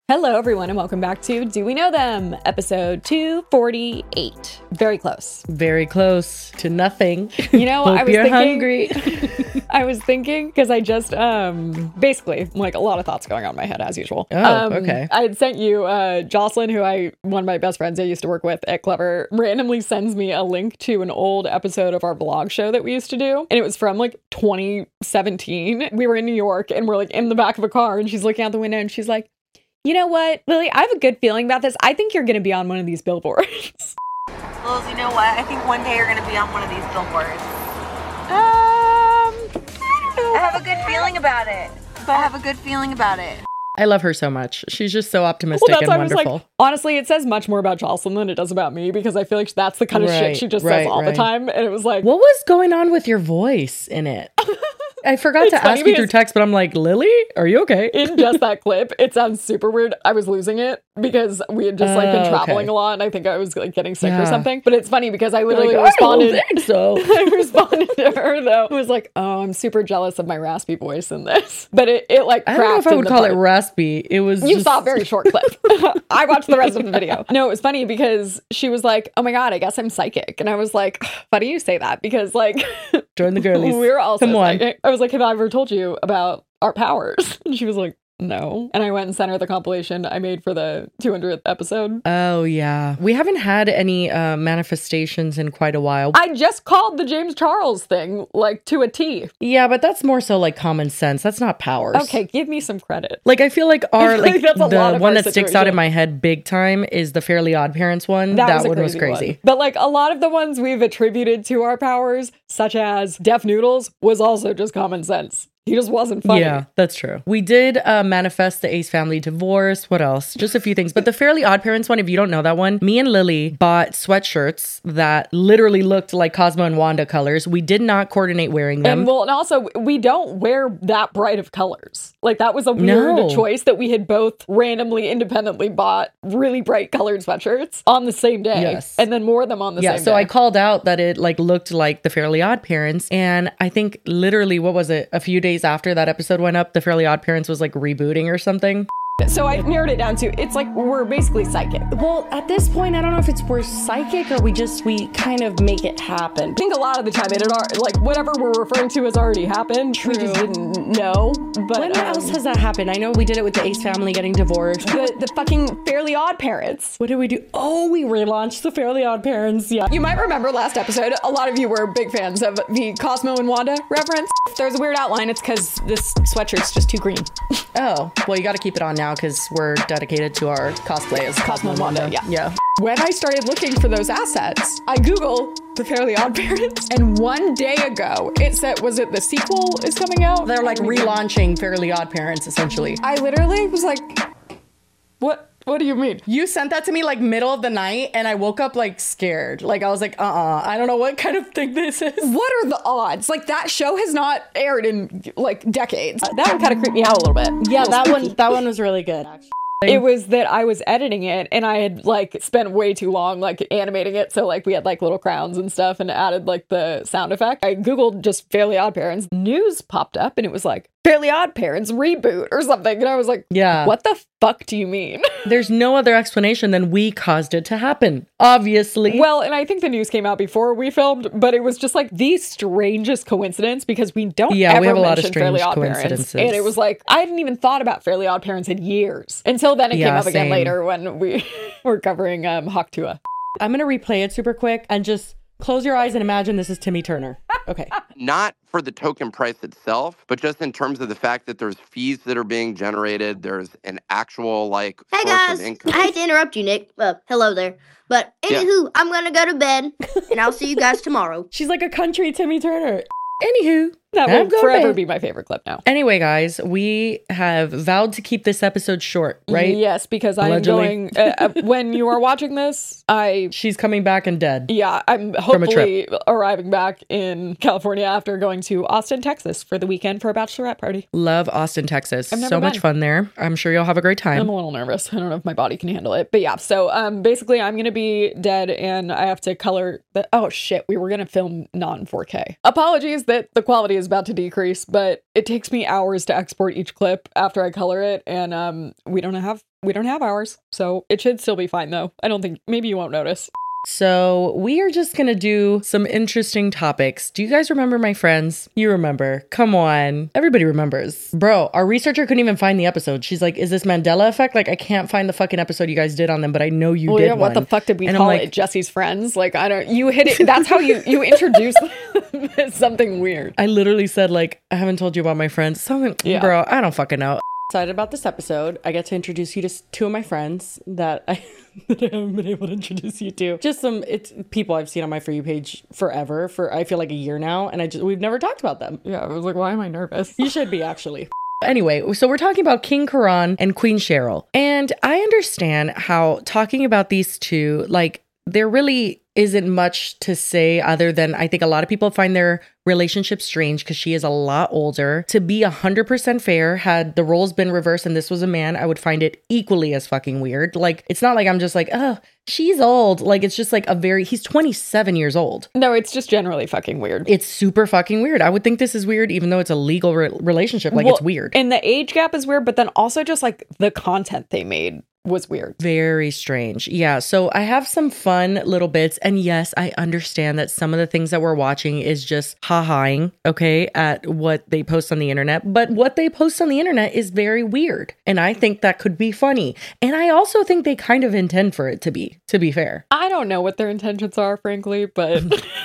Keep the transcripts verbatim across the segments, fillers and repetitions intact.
Hello, everyone, and welcome back to Do We Know Them? Episode two forty-eight. Very close. Very close to nothing. You know, Hope I was you're thinking, hungry. I was thinking, because I just, um, basically, like, a lot of thoughts going on in my head, as usual. Oh, um, okay. I had sent you, uh, Jocelyn, who I, one of my best friends I used to work with at Clever, randomly sends me a link to an old episode of our vlog show that we used to do. And it was from, like, twenty seventeen. We were in New York, and we're, like, in the back of a car, and she's looking out the window, and she's like, you know what, Lily, I have a good feeling about this. I think you're going to be on one of these billboards. Liz, you know what? I think one day you're going to be on one of these billboards. Um, I don't know. I have a good feeling about it. I have a good feeling about it. I love her so much. She's just so optimistic Well, that's and why I was wonderful. like, honestly, it says much more about Jocelyn than it does about me, because I feel like that's the kind of shit Right, she just right, says all right. the time. And it was like, What was going on with your voice in it? I forgot It's to funny ask you through because- text, but I'm like, Lily, are you okay? in just that clip, it sounds super weird. I was losing it because we had just like been Oh, traveling okay. a lot, and I think I was like getting sick or Yeah. something. But it's funny because I You're literally like, I don't responded. think so. I responded to her though. It was like, oh, I'm super jealous of my raspy voice in this. But it, it like I don't know cracked if I in would the call part. it raspy. It was You just... saw a very short clip. I watched the rest of the video. No, it was funny because she was like, oh my God, I guess I'm psychic. And I was like, why do you say that? Because like, Join the girlies. we're also Come on. psychic. I was like, have I ever told you about our powers? And she was like, no. And I went and sent her the compilation I made for the two hundredth episode. Oh, yeah. We haven't had any uh, manifestations in quite a while. I just called the James Charles thing like to a T. yeah, but that's more so like common sense. That's not powers. Okay, give me some credit. Like, I feel like our, feel like like, that's a lot the of one our that sticks out in situation. my head big time is the Fairly Odd Parents one. That, That, was a one was crazy crazy. one. But like a lot of the ones we've attributed to our powers, such as Deaf Noodles, was also just common sense. He just wasn't funny. Yeah, that's true. We did uh, manifest the Ace family divorce. What else? Just a few things. But the Fairly Odd Parents one, if you don't know that one, me and Lily bought sweatshirts that literally looked like Cosmo and Wanda colors. We did not coordinate wearing them. And well, and also we don't wear that bright of colors. Like that was a weird No. choice that we had both randomly, independently bought really bright colored sweatshirts on the same day, Yes. and then more of them on the yeah, same so day. I called out that it like looked like the Fairly Odd Parents, and I think literally, what was it? A few days after that episode went up, the Fairly Odd Parents was like rebooting or something. So I narrowed it down to it's like we're basically psychic. Well, at this point, I don't know if it's we're psychic or we just, we kind of make it happen. I think a lot of the time it had al- like whatever we're referring to has already happened. We just didn't know. But When um, else has that happened? I know we did it with the Ace family getting divorced. the the fucking Fairly Odd Parents? What did we do? Oh, we relaunched the Fairly Odd Parents. Yeah. You might remember last episode, a lot of you were big fans of the Cosmo and Wanda reference. If there's a weird outline, it's because this sweatshirt's just too green. Oh, well, you got to keep it on now because we're dedicated to our cosplay as Cosmo and Wanda, yeah. Yeah. When I started looking for those assets, I Googled the Fairly Odd Parents, and one day ago, it said, was it the sequel is coming out? They're like relaunching Fairly Odd Parents, essentially. I literally was like, what? What do you mean? You sent that to me like middle of the night, and I woke up like scared. Like I was like, uh-uh, I don't know what kind of thing this is. What are the odds? Like that show has not aired in like decades. That one kind of creeped me out a little bit. Yeah, A little that spooky. one, that one was really good, actually. It was that I was editing it and I had like spent way too long like animating it. So like we had like little crowns and stuff and added like the sound effect. I Googled just Fairly Odd Parents. News popped up and it was like Fairly Odd Parents reboot or something. And I was like, Yeah. what the fuck do you mean? There's no other explanation than we caused it to happen, obviously. Well, and I think the news came out before we filmed, but it was just like the strangest coincidence because we don't Yeah, ever we have a lot of mention Fairly strange Odd Parents. coincidences. And it was like, I hadn't even thought about Fairly Odd Parents in years until then it Yeah, came up again same. later when we were covering um, Hawktua. I'm going to replay it super quick and just close your eyes and imagine this is Timmy Turner. Okay. Not for the token price itself, but just in terms of the fact that there's fees that are being generated. There's an actual like Hey source guys, of income. I hate to interrupt you, Nick. Well, hello there. But Yeah. anywho, I'm gonna go to bed, and I'll see you guys tomorrow. She's like a country Timmy Turner. Anywho, That I'm will going forever back. be my favorite clip now. Anyway, guys, we have vowed to keep this episode short, right? Yes, because I'm Allegedly. going, uh, uh, when you are watching this, I, She's coming back and dead. yeah, I'm a hopefully arriving back in California after going to Austin, Texas for the weekend for a bachelorette party. Love Austin, Texas. I've never So much been. fun there. I'm sure you'll have a great I'm time. a little nervous. I don't know if my body can handle it. But yeah, so um, basically I'm going to be dead and I have to color the, oh shit, we were going to film non four K. Apologies that the quality is is about to decrease, but it takes me hours to export each clip after I color it, and um, we don't have we don't have hours, so it should still be fine though. I don't think maybe you won't notice. So we are just going to do some interesting topics. Do you guys remember my friends? You remember. Come on. Everybody remembers. Bro, our researcher couldn't even find the episode. She's like, is this Mandela effect? Like, I can't find the fucking episode you guys did on them, but I know you well, did yeah, what one. the fuck did we And call I'm like, it? Jesse's Friends? Like, I don't, you hit it. That's how you, you introduce something weird. I literally said, like, I haven't told you about my friends. Something, Yeah. bro, I don't fucking know. Excited about this episode. I get to introduce you to s- two of my friends that I, that I haven't been able to introduce you to. Just some it's people I've seen on my For You page forever, for I feel like a year now, and I just we've never talked about them. Yeah, I was like, why am I nervous? You should be actually. Anyway, so we're talking about King Karan and Queen Cheryl. And I understand how talking about these two, like, there really isn't much to say other than I think a lot of people find their relationship strange because she is a lot older. To be one hundred percent fair, had the roles been reversed and this was a man, I would find it equally as fucking weird. Like, it's not like I'm just like, oh, she's old. Like, it's just like a very, he's twenty-seven years old. No, it's just generally fucking weird. It's super fucking weird. I would think this is weird even though it's a legal re- relationship. Like, Well, it's weird. And the age gap is weird, but then also just like the content they made was weird. Very strange. Yeah. So I have some fun little bits. And yes, I understand that some of the things that we're watching is just ha-haing, okay, at what they post on the internet. But what they post on the internet is very weird. And I think that could be funny. And I also think they kind of intend for it to be, to be fair. I don't know what their intentions are, frankly, but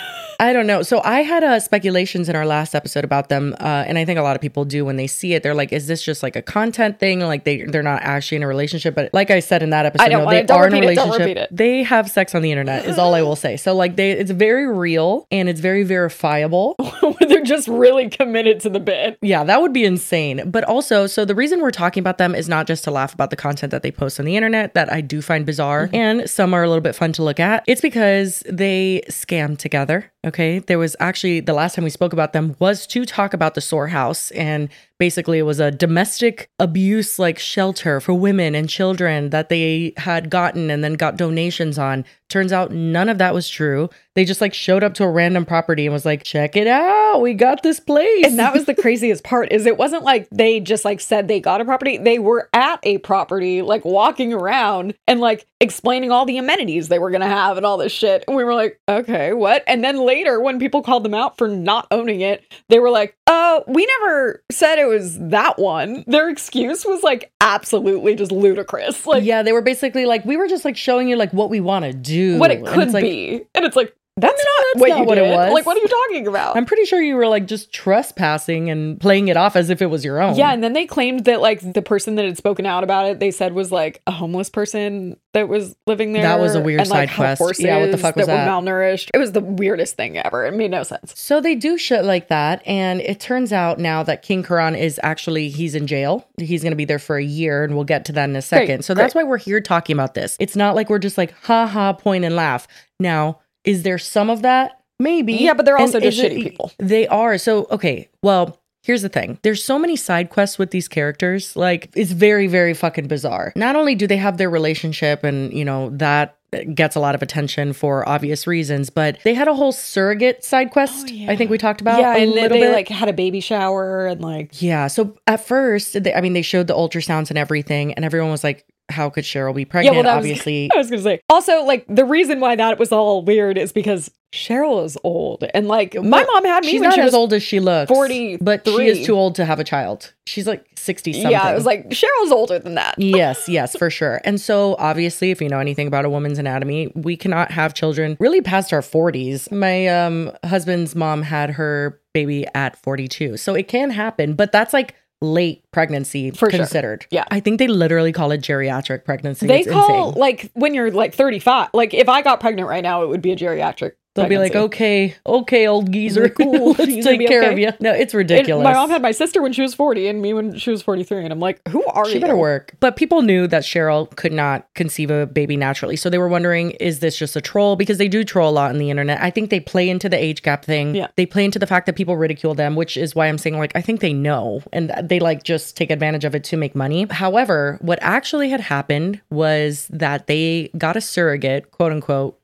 I don't know. So I had uh, speculations in our last episode about them. Uh, and I think a lot of people do when they see it. They're like, is this just like a content thing? Like they, they're not actually in a relationship. But like I said in that episode, I don't no, want they it. Don't are in a repeat it. Don't relationship. repeat it. They have sex on the internet is all I will say. So like they, it's very real and it's very verifiable. they're just really committed to the bit. Yeah, that would be insane. But also, so the reason we're talking about them is not just to laugh about the content that they post on the internet that I do find bizarre, Mm-hmm. and some are a little bit fun to look at. It's because they scam together. Okay. There was actually the last time we spoke about them was to talk about the Soar House. And basically it was a domestic abuse like shelter for women and children that they had gotten and then got donations on. Turns out none of that was true. They just like showed up to a random property and was like, check it out. We got this place. And that was the craziest part is it wasn't like they just like said they got a property. They were at a property, like walking around and like explaining all the amenities they were going to have and all this shit. And we were like, okay, what? And then later when people called them out for not owning it, they were like, oh, we never said it was that one. Their excuse was like absolutely just ludicrous. Like, yeah, they were basically like, we were just like showing you like what we want to do. what it And could it's like, be. And it's like, that's not that's what not you what it did. was. Like, what are you talking about? I'm pretty sure you were like just trespassing and playing it off as if it was your own. Yeah, and then they claimed that like the person that had spoken out about it, they said was like a homeless person that was living there. That was a weird and, like, side how quest. horses Yeah, what the fuck was that? that? Were malnourished. It was the weirdest thing ever. It made no sense. So they do shit like that. And it turns out now that King Karan is actually, he's in jail. He's going to be there for a year and we'll get to that in a second. Great, so that's great. why we're here talking about this. It's not like we're just like, ha ha, point and laugh. Now, is there some of that? Maybe. Yeah, but they're And also just is it- shitty people. They are. So, okay. Well, here's the thing. There's so many side quests with these characters. Like, it's very, very fucking bizarre. Not only do they have their relationship and, you know, that gets a lot of attention for obvious reasons, but they had a whole surrogate side quest. Oh, yeah. I think we talked about Yeah, a and they, little they bit. like had a baby shower and like Yeah. So at first, they, I mean, they showed the ultrasounds and everything, and everyone was like, how could Cheryl be pregnant? that was- Obviously. I was gonna say. Also, like the reason why that was all weird is because Cheryl is old, and like my mom had me She's when not she as was old as she looks. forty-three. But she is too old to have a child. She's like sixty something. Yeah, I was like Cheryl's older than that. Yes, yes, for sure. And so obviously, if you know anything about a woman's anatomy, we cannot have children really past our forties. My um, husband's mom had her baby at forty-two. So it can happen, but that's like late pregnancy For sure. considered. Yeah. I think they literally call it geriatric pregnancy. They It's call insane. like when you're like thirty-five. Like if I got pregnant right now, it would be a geriatric. They'll be like, pregnancy. okay, okay, old geezer, Like, cool, let's she's gonna take be care okay. of you. No, it's And ridiculous. my mom had my sister when she was forty and me when she was forty-three. And I'm like, who are you? She better work. But people knew that Cheryl could not conceive a baby naturally. So they were wondering, is this just a troll? Because they do troll a lot on the internet. I think they play into the age gap thing. Yeah. They play into the fact that people ridicule them, which is why I'm saying, like, I think they know. And they, like, just take advantage of it to make money. However, what actually had happened was that they got a surrogate, quote unquote,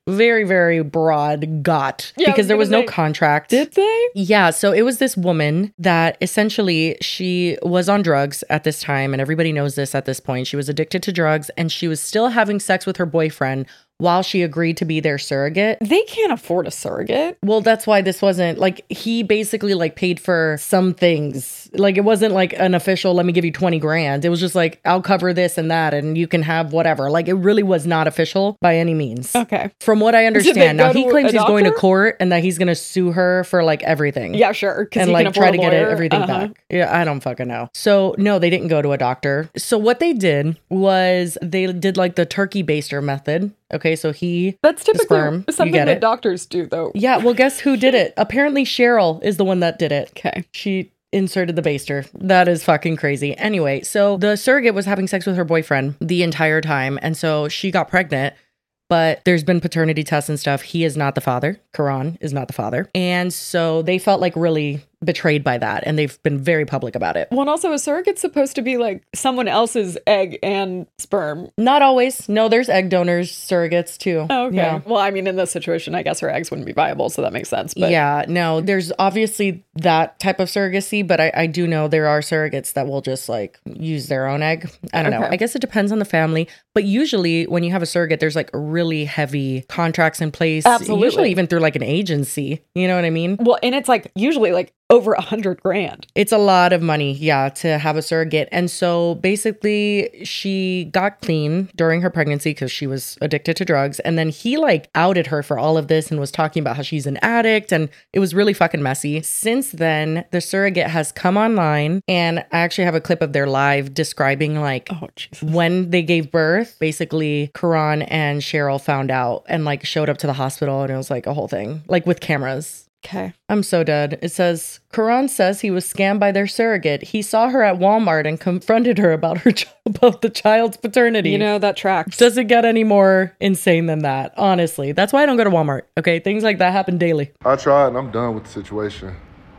very, very broad got Yeah, I because was there was gonna no say, contract. Did they? Yeah, so it was this woman that essentially she was on drugs at this time, and everybody knows this at this point. She was addicted to drugs, and she was still having sex with her boyfriend while she agreed to be their surrogate. They can't afford a surrogate. Well, that's why this wasn't like he basically like paid for some things. Like it wasn't like an official, let me give you twenty grand. It was just like, I'll cover this and that and you can have whatever. Like it really was not official by any means. Okay. From what I they understand. go Now he to claims a he's going to doctor? court and that he's going to sue her for like everything. Yeah, sure. Because And he like can try afford to a get it, lawyer. everything Uh-huh. back. Yeah, I don't fucking know. So no, they didn't go to a doctor. So what they did was they did like the turkey baster method. Okay, so he That's typically sperm, you something get that it? doctors do, though. Yeah, well, guess who did it? Apparently Cheryl is the one that did it. Okay. She inserted the baster. That is fucking crazy. Anyway, so the surrogate was having sex with her boyfriend the entire time. And so she got pregnant, but there's been paternity tests and stuff. He is not the father. Karan is not the father. And so they felt like really betrayed by that. And they've been very public about it. Well, and also a surrogate's supposed to be like someone else's egg and sperm. Not always. No, there's egg donors, surrogates too. Oh, okay. Yeah. Well, I mean, in this situation, I guess her eggs wouldn't be viable, so that makes sense. But Yeah, no, there's obviously that type of surrogacy, but I, I do know there are surrogates that will just like use their own egg. I don't know. Okay. I guess it depends on the family, but usually when you have a surrogate, there's like really heavy contracts in place. Absolutely. Usually even through like an agency. You know what I mean? well, and it's like usually like over a hundred grand. It's a lot of money, yeah, to have a surrogate. And so basically, she got clean during her pregnancy because she was addicted to drugs. And then he like outed her for all of this and was talking about how she's an addict. And it was really fucking messy. Since then, the surrogate has come online. And I actually have a clip of their live describing like Oh, Jesus. when they gave birth. Basically, Karan and Cheryl found out and like showed up to the hospital. And it was like a whole thing, like with cameras. Okay. I'm so dead. It says, Karan says he was scammed by their surrogate. He saw her at Walmart and confronted her about her ch- about the child's paternity. You know, that tracks. Does it get any more insane than that? Honestly, that's why I don't go to Walmart. Okay, things like that happen daily. I tried and I'm done with the situation.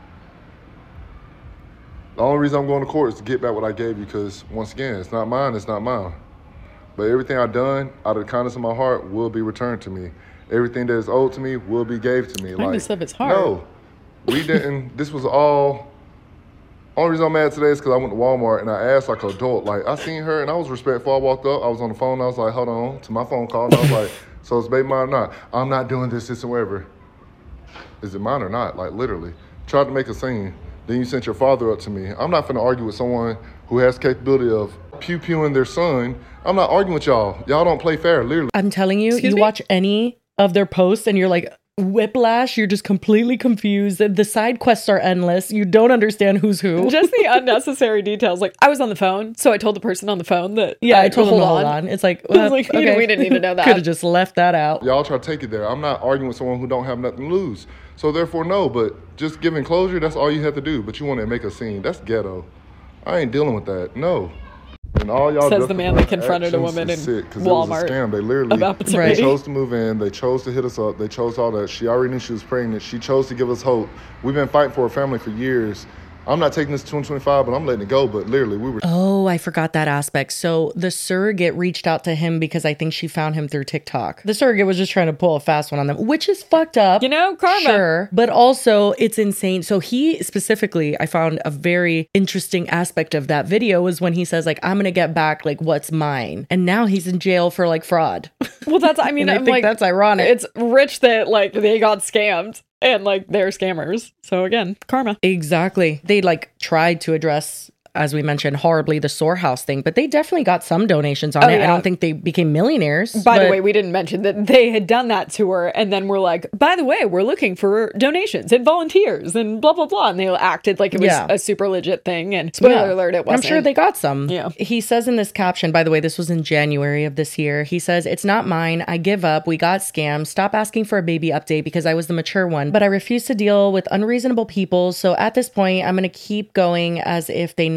The only reason I'm going to court is to get back what I gave you because, once again, it's not mine, it's not mine. But everything I've done out of the kindness of my heart will be returned to me. Everything that is owed to me will be gave to me. Kindness of his heart. No, we didn't. This was all. Only reason I'm mad today is because I went to Walmart and I asked like an adult. Like I seen her and I was respectful. I walked up. I was on the phone. I was like, hold on to my phone call. And I was like, so it's baby mine or not? I'm not doing this, this, and whatever. Is it mine or not? Like literally. Tried to make a scene. Then you sent your father up to me. I'm not finna argue with someone who has capability of pew-pewing their son. I'm not arguing with y'all. Y'all don't play fair, literally. I'm telling you, Excuse you me? watch any of their posts and you're like, whiplash, you're just completely confused. The side quests are endless. You don't understand who's who. Just the unnecessary details. Like, I was on the phone, so I told the person on the phone that. Yeah, uh, I told them hold to hold on. It's like, I was like, you know, we didn't need to know that. Could have just left that out. Y'all try to take it there. I'm not arguing with someone who don't have nothing to lose. So therefore, no, but just giving closure, that's all you have to do. But you want to make a scene. That's ghetto. I ain't dealing with that. No. And all y'all Says the man that justified confronted a actions woman is in sick, 'cause it was a Walmart scam. They literally about they paternity. chose to move in. They chose to hit us up. They chose all that. She already knew she was pregnant. She chose to give us hope. We've been fighting for a family for years. I'm not taking this to twenty twenty-five, but I'm letting it go. But literally, we were. Oh, I forgot that aspect. So the surrogate reached out to him because I think she found him through TikTok. The surrogate was just trying to pull a fast one on them, which is fucked up. You know, karma. Sure. But also, it's insane. So he specifically, I found a very interesting aspect of that video was when he says, like, I'm going to get back, like, what's mine. And now he's in jail for, like, fraud. Well, that's, I mean, And I I'm think like, that's ironic. It's rich that, like, they got scammed and, like, they're scammers. So, again, karma. Exactly. They like tried to address, as we mentioned, horribly the Sorehouse thing, but they definitely got some donations on Oh, it. I yeah. don't think they became millionaires. By the but- way, we didn't mention that they had done that to her, and then we're like, by the way, we're looking for donations and volunteers and blah, blah, blah. And they acted like it was Yeah. a super legit thing. And spoiler Yeah. alert, it wasn't. I'm sure they got some. Yeah. He says in this caption, by the way, this was in January of this year. He says, it's not mine. I give up. We got scammed. Stop asking for a baby update because I was the mature one, but I refuse to deal with unreasonable people. So at this point, I'm going to keep going as if they never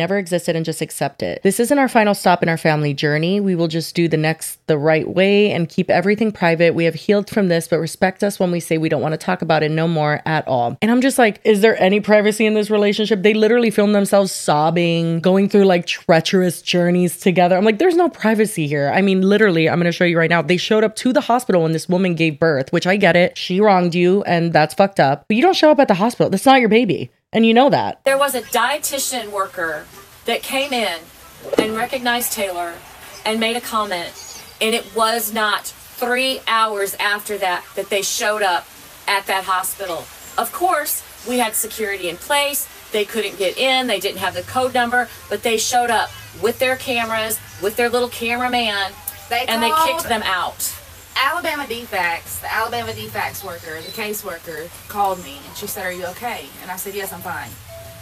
never existed and just accept it. This isn't our final stop in our family journey. We will just do the next the right way and keep everything private. We have healed from this, but respect us when we say we don't want to talk about it no more at all. And I'm just like, is there any privacy in this relationship? They literally film themselves sobbing, going through like treacherous journeys together. I'm like, there's no privacy here. I mean, literally, I'm going to show you right now. They showed up to the hospital when this woman gave birth, which I get it. She wronged you and that's fucked up. But you don't show up at the hospital. That's not your baby. And you know that. There was a dietitian worker that came in and recognized Taylor and made a comment. And it was not three hours after that that they showed up at that hospital. Of course, we had security in place. They couldn't get in. They didn't have the code number, but they showed up with their cameras, with their little cameraman, They and they called kicked them out. Alabama D FACS, the Alabama D FACS worker, the caseworker, called me and she said, "Are you okay?" And I said, "Yes, I'm fine."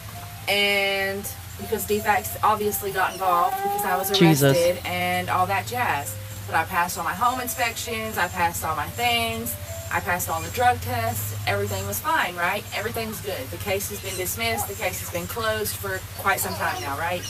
And because D FACS obviously got involved because I was arrested Jesus. and all that jazz. But I passed all my home inspections, I passed all my things, I passed all the drug tests, everything was fine, right? Everything's good. The case has been dismissed, the case has been closed for quite some time now, right?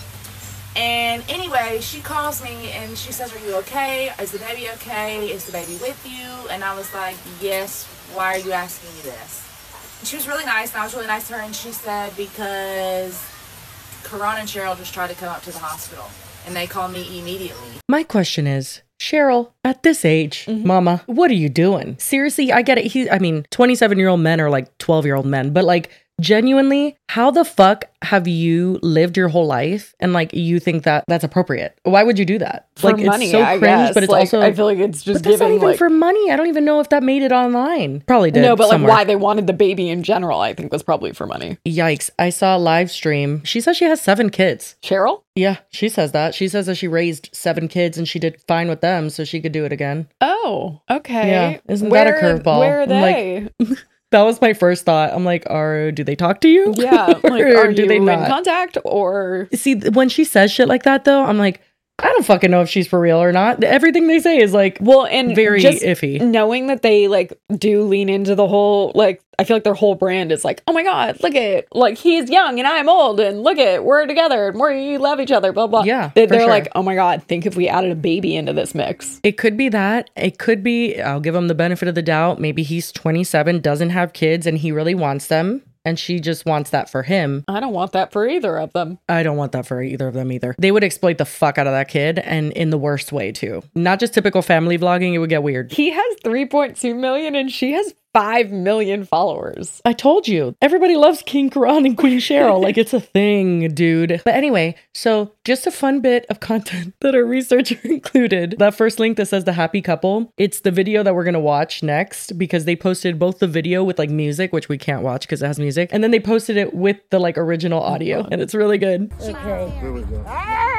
And anyway, she calls me and she says, "Are you okay? Is the baby okay? Is the baby with you?" And I was like, "Yes, why are you asking me this?" And she was really nice, and I was really nice to her, and she said, "Because Karan and Cheryl just tried to come up to the hospital, and they called me immediately." My question is, Cheryl, at this age, Mm-hmm. mama, what are you doing? Seriously, I get it. He, I mean, twenty-seven-year-old men are like twelve-year-old men, but like, genuinely, how the fuck have you lived your whole life and like you think that that's appropriate? Why would you do that? For like money, it's so I cringe, guess. but it's Like, also I feel like it's just but that's not giving, even like- for money. I don't even know if that made it online. Probably did. No, but somewhere. like why they wanted the baby in general, I think was probably for money. Yikes! I saw a live stream. She says she has seven kids. Cheryl? Yeah, she says that. She says that she raised seven kids and she did fine with them, so she could do it again. Oh, okay. Yeah, isn't where, that a curveball? Where are I'm like, they? That was my first thought. I'm like, are do they talk to you? Yeah, like, Or are do you they in not? contact or? See, th- when she says shit like that, though, I'm like, I don't fucking know if she's for real or not. Everything they say is like, Well, and very just iffy. knowing that they like do lean into the whole, like, I feel like their whole brand is like, oh my God, look at, like, he's young and I'm old and look at, we're together and we love each other, blah, blah. Yeah, They, for they're sure. like, oh my God, think if we added a baby into this mix. It could be that. It could be, I'll give him the benefit of the doubt. Maybe he's twenty-seven, doesn't have kids, and he really wants them. And she just wants that for him. I don't want that for either of them. I don't want that for either of them either. They would exploit the fuck out of that kid, and in the worst way too. Not just typical family vlogging, it would get weird. He has three point two million and she has five million followers. I told you, everybody loves King Karan and Queen Cheryl. Like, it's a thing, dude. But anyway, so just a fun bit of content that our researcher included. That first link that says the happy couple, it's the video that we're going to watch next because they posted both the video with like music, which we can't watch because it has music, and then they posted it with the like original audio, and it's really good. Okay. Here we go.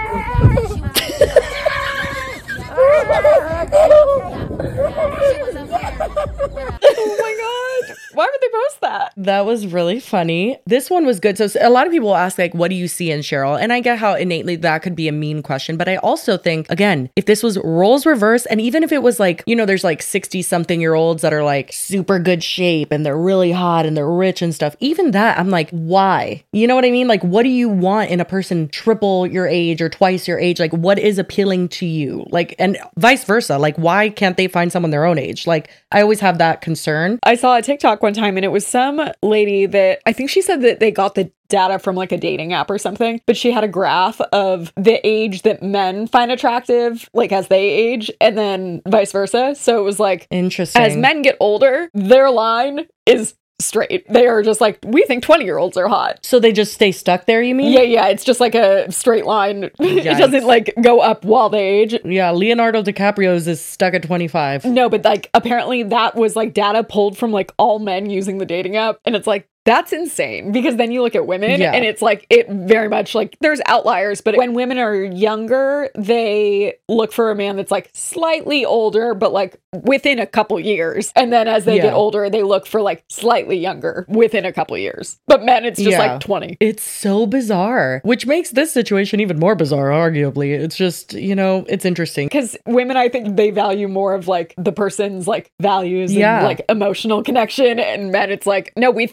Oh my God. Why would they post that? That was really funny. This one was good. So a lot of people ask, like, what do you see in Cheryl? And I get how innately that could be a mean question. But I also think, again, if this was roles reversed, and even if it was like, you know, there's like sixty something year olds that are like super good shape and they're really hot and they're rich and stuff, even that, I'm like, why? You know what I mean? Like, what do you want in a person triple your age or twice your age? Like, what is appealing to you? Like, and vice versa. Like, why can't they find someone their own age? Like, I always have that concern. I saw a TikTok one time and it was some lady that I think she said that they got the data from like a dating app or something, but she had a graph of the age that men find attractive, like as they age, and then vice versa. So it was like, Interesting. as men get older, their line is straight. They are just like, we think twenty year olds are hot. So they just stay stuck there, you mean? Yeah, yeah. It's just like a straight line. It Yikes. doesn't like go up while they age. Yeah, Leonardo DiCaprio's is stuck at twenty-five. No, but like apparently that was like data pulled from like all men using the dating app. And it's like, that's insane because then you look at women Yeah. and it's like it very much like there's outliers, but when women are younger, they look for a man that's like slightly older, but like within a couple years. And then as they Yeah. get older, they look for like slightly younger within a couple years. But men, it's just Yeah. like twenty. It's so bizarre, which makes this situation even more bizarre, arguably. It's just, you know, it's interesting. Because women, I think they value more of like the person's like values Yeah. and like emotional connection. And men, it's like, no, we think twenty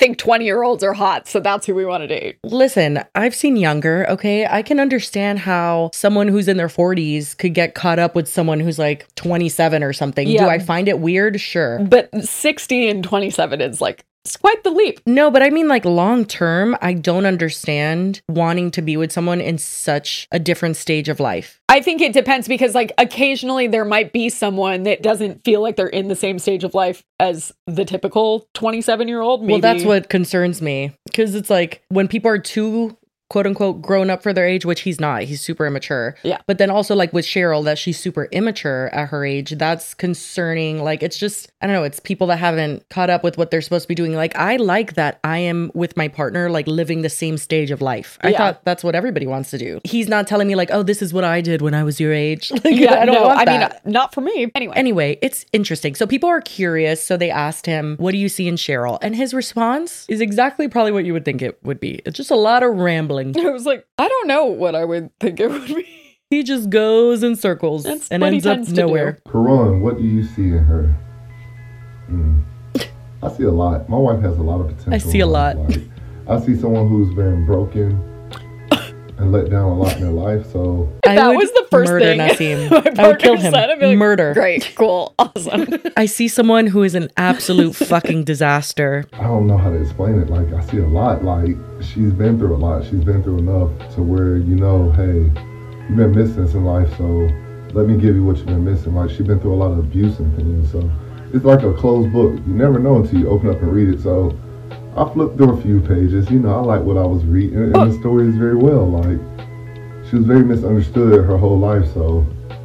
year olds are hot, so that's who we want to date. Listen, I've seen younger, okay? I can understand how someone who's in their forties could get caught up with someone who's like twenty-seven or something. Yeah. Do I find it weird? Sure. But sixty and twenty-seven is like, it's quite the leap. No, but I mean, like, long term, I don't understand wanting to be with someone in such a different stage of life. I think it depends because, like, occasionally there might be someone that doesn't feel like they're in the same stage of life as the typical twenty-seven year old. Well, that's what concerns me, because it's like when people are too quote unquote grown up for their age, which he's not, he's super immature. Yeah. But then also like with Cheryl, that she's super immature at her age, that's concerning. Like, it's just, I don't know, it's people that haven't caught up with what they're supposed to be doing. Like, I like that I am with my partner, like living the same stage of life. I Yeah. thought that's what everybody wants to do. He's not telling me like, oh, this is what I did when I was your age. Like, Yeah, I don't no, want I that. mean, not for me. Anyway. Anyway, it's interesting. So people are curious. So they asked him, what do you see in Cheryl? And his response is exactly probably what you would think it would be. It's just a lot of rambling. It was like, I don't know what I would think it would be. He just goes in circles That's and what he ends up tends to do. nowhere. Karan, what do you see in her? Mm. I see a lot. My wife has a lot of potential. I see a in life. lot. Like, I see someone who's been broken and let down a lot in their life. So I that would was the first murder thing Nassim. my I would partner kill him. said. I'd be like, Murder. Great, cool, awesome. I see someone who is an absolute fucking disaster. I don't know how to explain it. Like, I see a lot. Like, she's been through a lot. She's been through enough to where, you know, hey, you've been missing this in life, so let me give you what you've been missing. Like, she's been through a lot of abuse and things, so it's like a closed book. You never know until you open up and read it. So I flipped through a few pages. You know, I like what I was reading, and the story is very well. Like, she was very misunderstood her whole life, so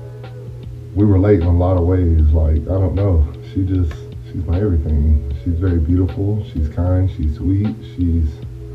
we relate in a lot of ways. Like, I don't know. She just, she's my everything. She's very beautiful. She's kind. She's sweet. She's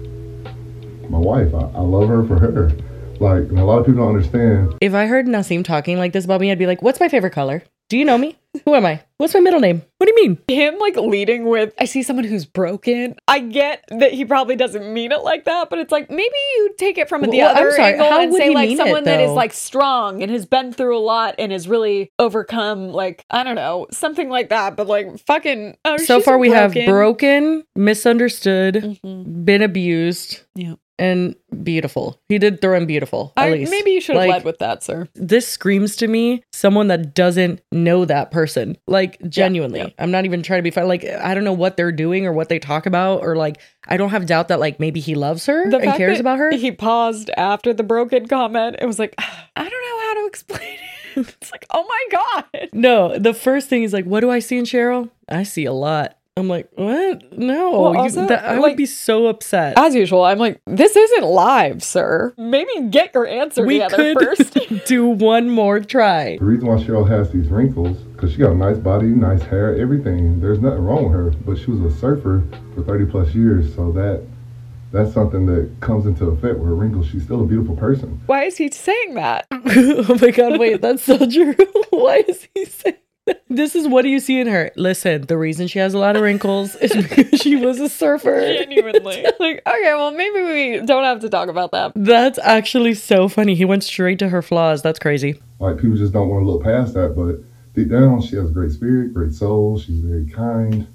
my wife. I, I love her for her. Like, and a lot of people don't understand. If I heard Nassim talking like this about me, I'd be like, what's my favorite color? Do you know me? Who am I? What's my middle name? What do you mean? Him like leading with, I see someone who's broken. I get that he probably doesn't mean it like that, but it's like, maybe you take it from the Well, I'm other sorry, angle how and would say he like mean someone it, that is though? like strong and has been through a lot and has really overcome, like, I don't know, something like that. But like fucking, oh, So she's far we have broken. broken, misunderstood, Mhm. been abused, Yeah. and beautiful. He did throw in beautiful, at I, least. maybe you should have Like, led with that, sir. this screams to me someone that doesn't know that person. Like, genuinely. yeah. I'm not even trying to be fun. Like, I don't know what they're doing or what they talk about, or like, I don't have doubt that like maybe he loves her The and fact cares that about her. He paused after the broken comment. It was like, I don't know how to explain it. It's like, oh my God. No, the first thing is like, what do I see in Cheryl? I see a lot. I'm like, what? No, Well, you- also, that- I like- would be so upset. As usual, I'm like, this isn't live, sir. Maybe get your answer We together could first. do one more try. The reason why Cheryl has these wrinkles, because she got a nice body, nice hair, everything. There's nothing wrong with her, but she was a surfer for thirty plus years, so that that's something that comes into effect with her wrinkles. She's still a beautiful person. Why is he saying that? Oh my God, wait, that's so true. Why is he saying that? This is what do you see in her? Listen, the reason she has a lot of wrinkles is because she was a surfer. Genuinely. Like, okay, well, maybe we don't have to talk about that. That's actually so funny. He went straight to her flaws. That's crazy. Like, people just don't want to look past that, but deep down, she has a great spirit, great soul. She's very kind.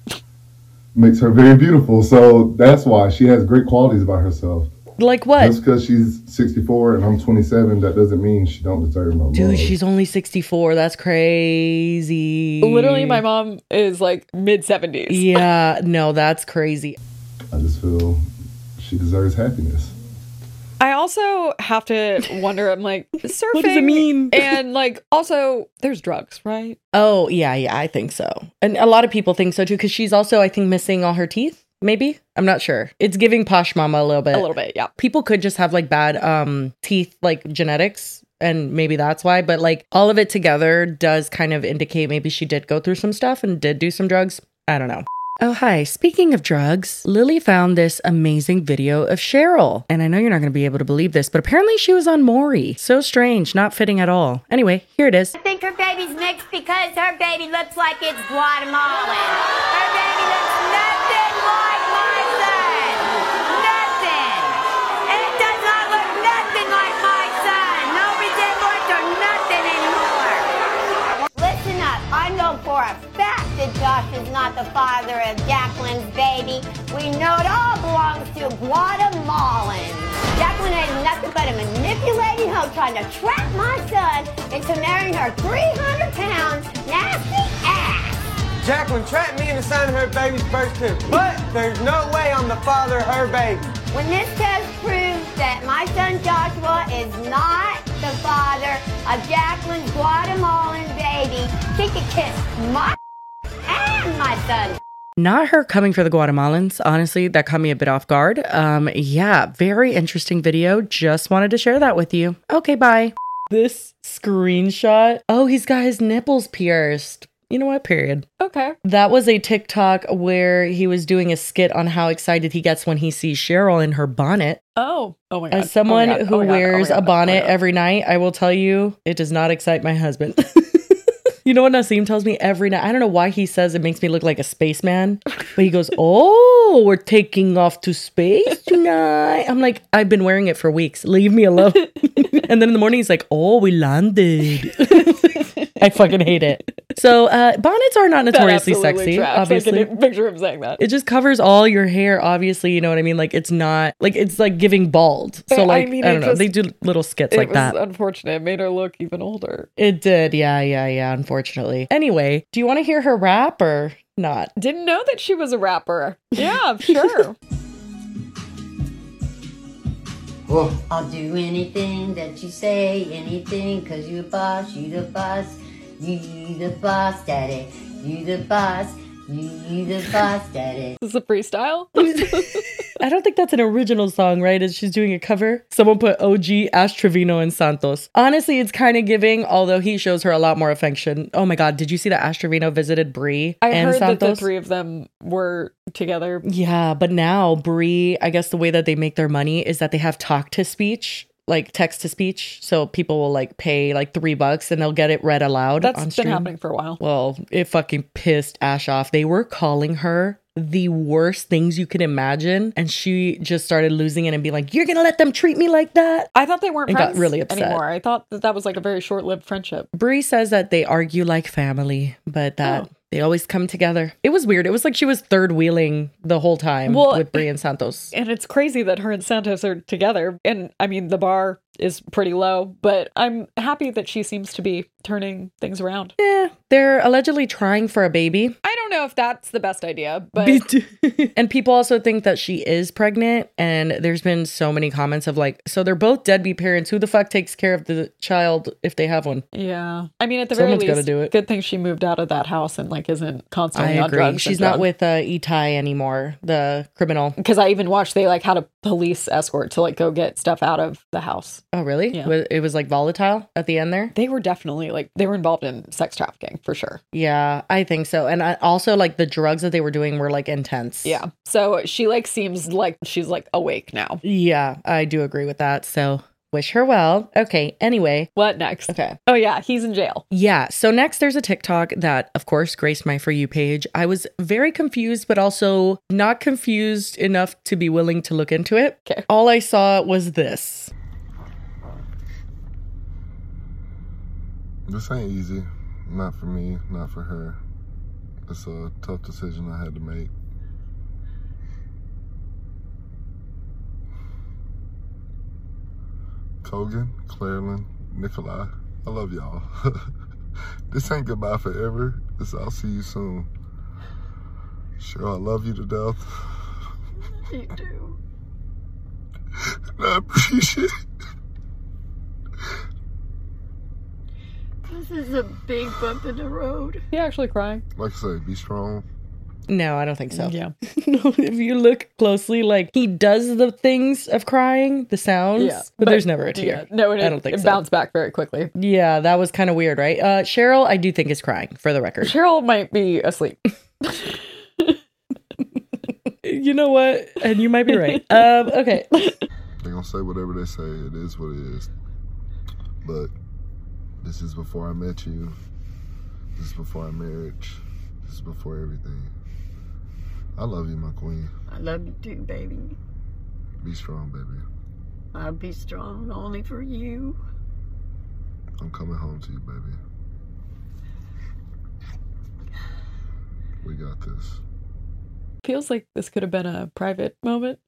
Makes her very beautiful. So that's why she has great qualities about herself. Like what? Just because she's sixty-four and I'm twenty-seven, that doesn't mean she don't deserve no Dude, love. she's only sixty-four. That's crazy. Literally, my mom is like mid seventies. Yeah, no, that's crazy. I just feel she deserves happiness. I also have to wonder, I'm like, surfing. What does it mean? And like, also, there's drugs, right? Oh, yeah, yeah, I think so. And a lot of people think so too, because she's also, I think, missing all her teeth. Maybe? I'm not sure. It's giving posh mama a little bit. A little bit, yeah. People could just have like bad um teeth, like genetics, and maybe that's why. But like all of it together does kind of indicate maybe she did go through some stuff and did do some drugs. I don't know. Oh, hi. Speaking of drugs, Lily found this amazing video of Cheryl. And I know you're not going to be able to believe this, but apparently she was on Maury. So strange, not fitting at all. Anyway, here it is. I think her baby's mixed because her baby looks like it's Guatemalan. Her baby looks nothing like my son. Nothing. It does not look nothing like my son. No resemblance or nothing anymore. Listen up. I know for a fact that Josh is not the father of Jacqueline's baby. We know it all belongs to Guatemalan. Jacqueline is nothing but a manipulating hoe trying to trap my son into marrying her three hundred pound nasty ass. Jacqueline trapped me into signing her baby's birth certificate, but there's no way I'm the father of her baby. When this test proves that my son Joshua is not the father of Jacqueline's Guatemalan baby, she can kiss my and my son. Not her coming for the Guatemalans. Honestly, that caught me a bit off guard. Um, yeah, very interesting video. Just wanted to share that with you. Okay, bye. This screenshot. Oh, he's got his nipples pierced. You know what? Period. Okay. That was a TikTok where he was doing a skit on how excited he gets when he sees Cheryl in her bonnet. Oh. Oh my God. As someone oh my God. who oh my God. wears oh my God. a bonnet oh my every night, I will tell you, it does not excite my husband. You know what Nassim tells me every night? I don't know why he says it makes me look like a spaceman, but he goes, oh, we're taking off to space tonight. I'm like, I've been wearing it for weeks. Leave me alone. And then in the morning, he's like, oh, we landed. I fucking hate it. So uh, bonnets are not notoriously sexy, tracks. obviously. I can picture him saying that. It just covers all your hair, obviously. You know what I mean? Like, it's not, like, it's like giving bald. So, I like, I, mean, don't it know. just- They do little skits It like was that. unfortunate. It made her look even older. It did. Yeah, yeah, yeah, unfortunately. Anyway, do you want to hear her rap or not? Didn't know that she was a rapper. Yeah, sure. Oh. I'll do anything that you say, anything, cause you a boss, you the boss, you the boss, daddy, you the boss, you the boss, daddy. This is a freestyle? I don't think that's an original song, right? Is she's doing a cover? Someone put O G, Ash Trevino, and Santos. Honestly, it's kind of giving, although he shows her a lot more affection. Oh my God, did you see that Ash Trevino visited Brie I and heard Santos? that the three of them were together. Yeah, but now Brie, I guess the way that they make their money is that they have talk to speech, like text to speech. So people will like pay like three bucks and they'll get it read aloud. That's on been stream. happening for a while. Well, it fucking pissed Ash off. They were calling her the worst things you could imagine, and she just started losing it and being like, you're gonna let them treat me like that? I thought they weren't And got friends really upset. anymore. I thought that that was like a very short-lived friendship. Brie says that they argue like family, but that Oh. they always come together. It was weird. It was like she was third wheeling the whole time Well, with Brie and Santos. And it's crazy that her and Santos are together. And I mean, the bar is pretty low, but I'm happy that she seems to be turning things around. Yeah, they're allegedly trying for a baby. I don't know if that's the best idea, but And people also think that she is pregnant. And there's been so many comments of like, so they're both deadbeat parents. Who the fuck takes care of the child if they have one? yeah. I mean, at the Someone's very gotta least, do it. good thing she moved out of that house and like isn't I constantly on agree. drugs. She's not with uh, Itai anymore, the criminal. Because I even watched they like had a police escort to like go get stuff out of the house. Oh, really? Yeah. Wa- It was like volatile at the end there? They were definitely like they were involved in sex trafficking for sure. Yeah, I think so. And I, also, like, the drugs that they were doing were like intense. Yeah. So she like seems like she's like awake now. Yeah, I do agree with that. So wish her well. Okay, anyway. What next? Okay. Oh yeah, he's in jail. Yeah, so next there's a TikTok that, of course, graced my For You page. I was very confused, but also not confused enough to be willing to look into it. Okay. All I saw was this. This ain't easy. Not for me, not for her. It's a tough decision I had to make. Kogan, Clairlyn, Nikolai, I love y'all. This ain't goodbye forever. This I'll see you soon. Sure, I love you to death. You do. And I appreciate it. This is a big bump in the road. He actually crying. Like I say, be strong. No, I don't think so. Yeah. No, if you look closely, like, he does the things of crying, the sounds, Yeah. but, there's never a tear. Yeah. No, and it, I don't think it so. bounced back very quickly. Yeah, that was kind of weird, right? Uh, Cheryl, I do think is crying, for the record. Cheryl might be asleep. You know what? And you might be right. um, okay. They're gonna say whatever they say. It is what it is. But this is before I met you. This is before our marriage. This is before everything. I love you, my queen. I love you too, baby. Be strong, baby. I'll be strong only for you. I'm coming home to you, baby. got this. Feels like this could have been a private moment.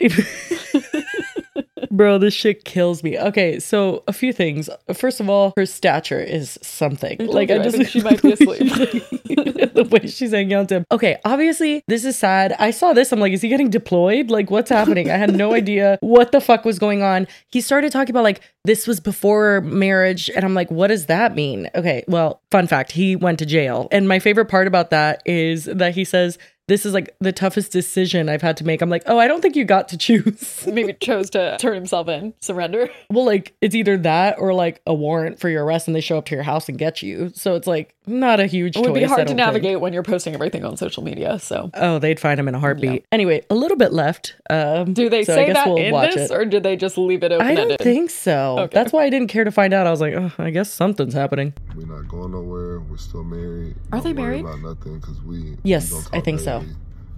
Bro, this shit kills me. Okay, so a few things. First of all, her stature is something. Like, you, I I just think she might be asleep. The way she's hanging out to him. Okay, obviously, this is sad. I saw this. I'm like, is he getting deployed? Like, what's happening? I had no idea what the fuck was going on. He started talking about, like, this was before marriage. And I'm like, what does that mean? Okay, well, fun fact, he went to jail. And my favorite part about that is that he says, this is like the toughest decision I've had to make. I'm like, oh, I don't think you got to choose. Maybe chose to turn himself in, surrender. Well, like, it's either that or like a warrant for your arrest and they show up to your house and get you. So it's like not a huge choice. It would be I hard to don't navigate think. when you're posting everything on social media. So, oh, they'd find him in a heartbeat. Yeah. Anyway, a little bit left. Um, do they so say I guess that we'll in watch this, it. or did they just leave it I open-ended? don't think so. Okay. That's why I didn't care to find out. I was like, oh, I guess something's happening. We're not going nowhere. We're still married. Are they Don't worry married? About nothing, because we. Yes, we gonna I talk think so. daily.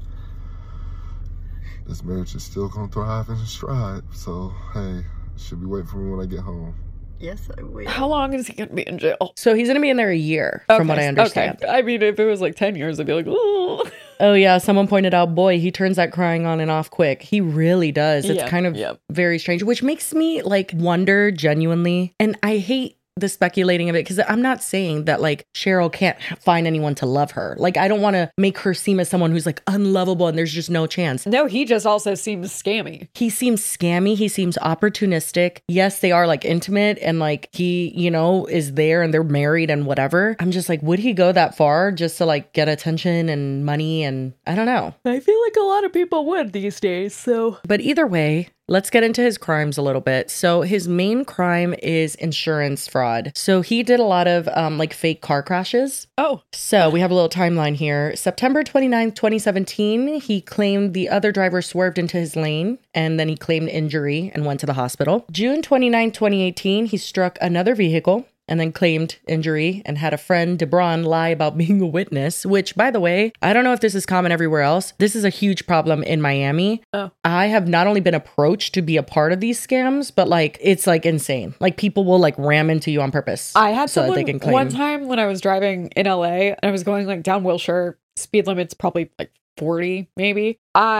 This marriage is still gonna thrive in stride. So hey, should be waiting for me when I get home. Yes, I will. How long is he going to be in jail? So he's going to be in there a year, from what I understand. Okay. I mean, if it was like ten years, I'd be like, oh. Oh, yeah. Someone pointed out, boy, he turns that crying on and off quick. He really does. It's Yeah, kind of yep. very strange, which makes me like wonder genuinely. And I hate the speculating of it because I'm not saying that like Cheryl can't find anyone to love her. Like, I don't want to make her seem as someone who's like unlovable and there's just no chance. No, he just also seems scammy. He seems scammy. He seems opportunistic. Yes, they are like intimate and like he, you know, is there and they're married and whatever. I'm just like, would he go that far just to like get attention and money? And I don't know. I feel like a lot of people would these days. So, but either way, let's get into his crimes a little bit. So his main crime is insurance fraud. So he did a lot of um, like fake car crashes. Oh. So we have a little timeline here. September twenty-ninth, twenty seventeen, he claimed the other driver swerved into his lane and then he claimed injury and went to the hospital. June twenty-ninth, twenty eighteen, he struck another vehicle and then claimed injury and had a friend, DeBron, lie about being a witness, which, by the way, I don't know if this is common everywhere else. This is a huge problem in Miami. Oh. I have not only been approached to be a part of these scams, but like, it's like insane. Like people will like ram into you on purpose. I had so that someone they can claim. one time when I was driving in L A and I was going like down Wilshire, speed limit's probably like forty maybe.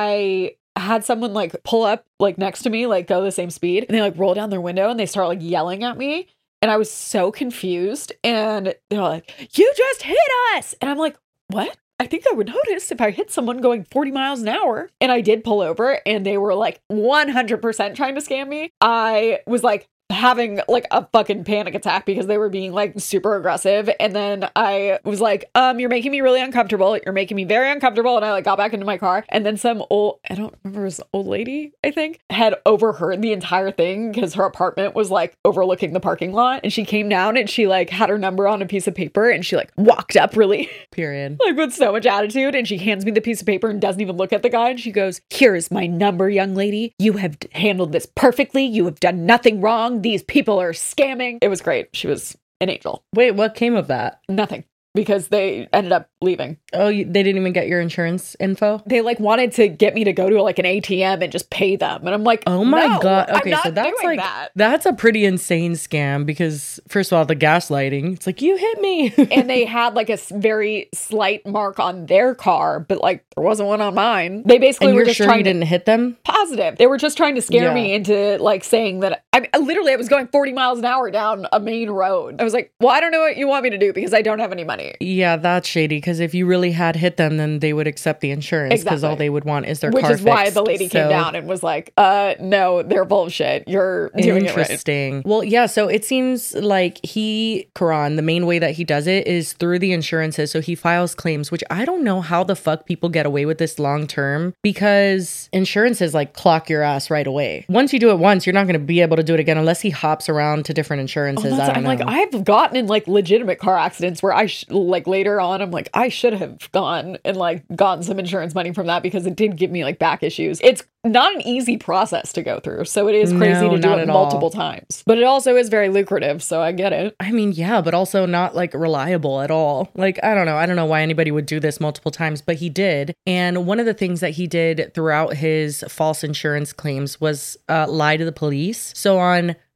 I had someone like pull up like next to me, like go the same speed, and they like roll down their window and they start like yelling at me. And I was so confused. And they're like, you just hit us. And I'm like, what? I think I would notice if I hit someone going forty miles an hour. And I did pull over and they were like one hundred percent trying to scam me. I was like having like a fucking panic attack because they were being like super aggressive. And then I was like, um, you're making me really uncomfortable. You're making me very uncomfortable. And I like got back into my car. And then some old, I don't remember, it was an old lady, I think, had overheard the entire thing because her apartment was like overlooking the parking lot. And she came down and she like had her number on a piece of paper and she like walked up really Period. like with so much attitude. And she hands me the piece of paper and doesn't even look at the guy. And she goes, here's my number, young lady. You have handled this perfectly. You have done nothing wrong. These people are scamming. It was great. She was an angel. Wait, what came of that? Nothing. Because they ended up leaving. Oh, you, they didn't even get your insurance info? They like wanted to get me to go to like an A T M and just pay them. And I'm like, oh my no, God. I'm Okay, not so that's doing like, that. that's a pretty insane scam because first of all, the gaslighting, it's like, you hit me. And they had like a s- very slight mark on their car, but like there wasn't one on mine. They basically and were you're just sure trying you to didn't hit them? positive. They were just trying to scare Yeah. me into like saying that I mean, literally I was going forty miles an hour down a main road. I was like, well, I don't know what you want me to do because I don't have any money. Yeah, that's shady because if you really had hit them, then they would accept the insurance because Exactly. all they would want is their Which car is why fixed. the lady came So- down and was like, uh, no, they're bullshit. You're doing it right. Interesting. Well, yeah, so it seems like he, Karan, the main way that he does it is through the insurances. So he files claims, which I don't know how the fuck people get away with this long term because insurances like clock your ass right away. Once you do it once, you're not going to be able to do it again unless he hops around to different insurances. Oh, I that's- don't I'm know. like, I've gotten in like legitimate car accidents where I sh- like later on, I'm like, I should have gone and like gotten some insurance money from that because it did give me like back issues. It's not an easy process to go through. So it is crazy No, to do not it at multiple all. times, but it also is very lucrative. So I get it. I mean, yeah, but also not like reliable at all. Like, I don't know. I don't know why anybody would do this multiple times, but he did. And one of the things that he did throughout his false insurance claims was uh, lie to the police. So on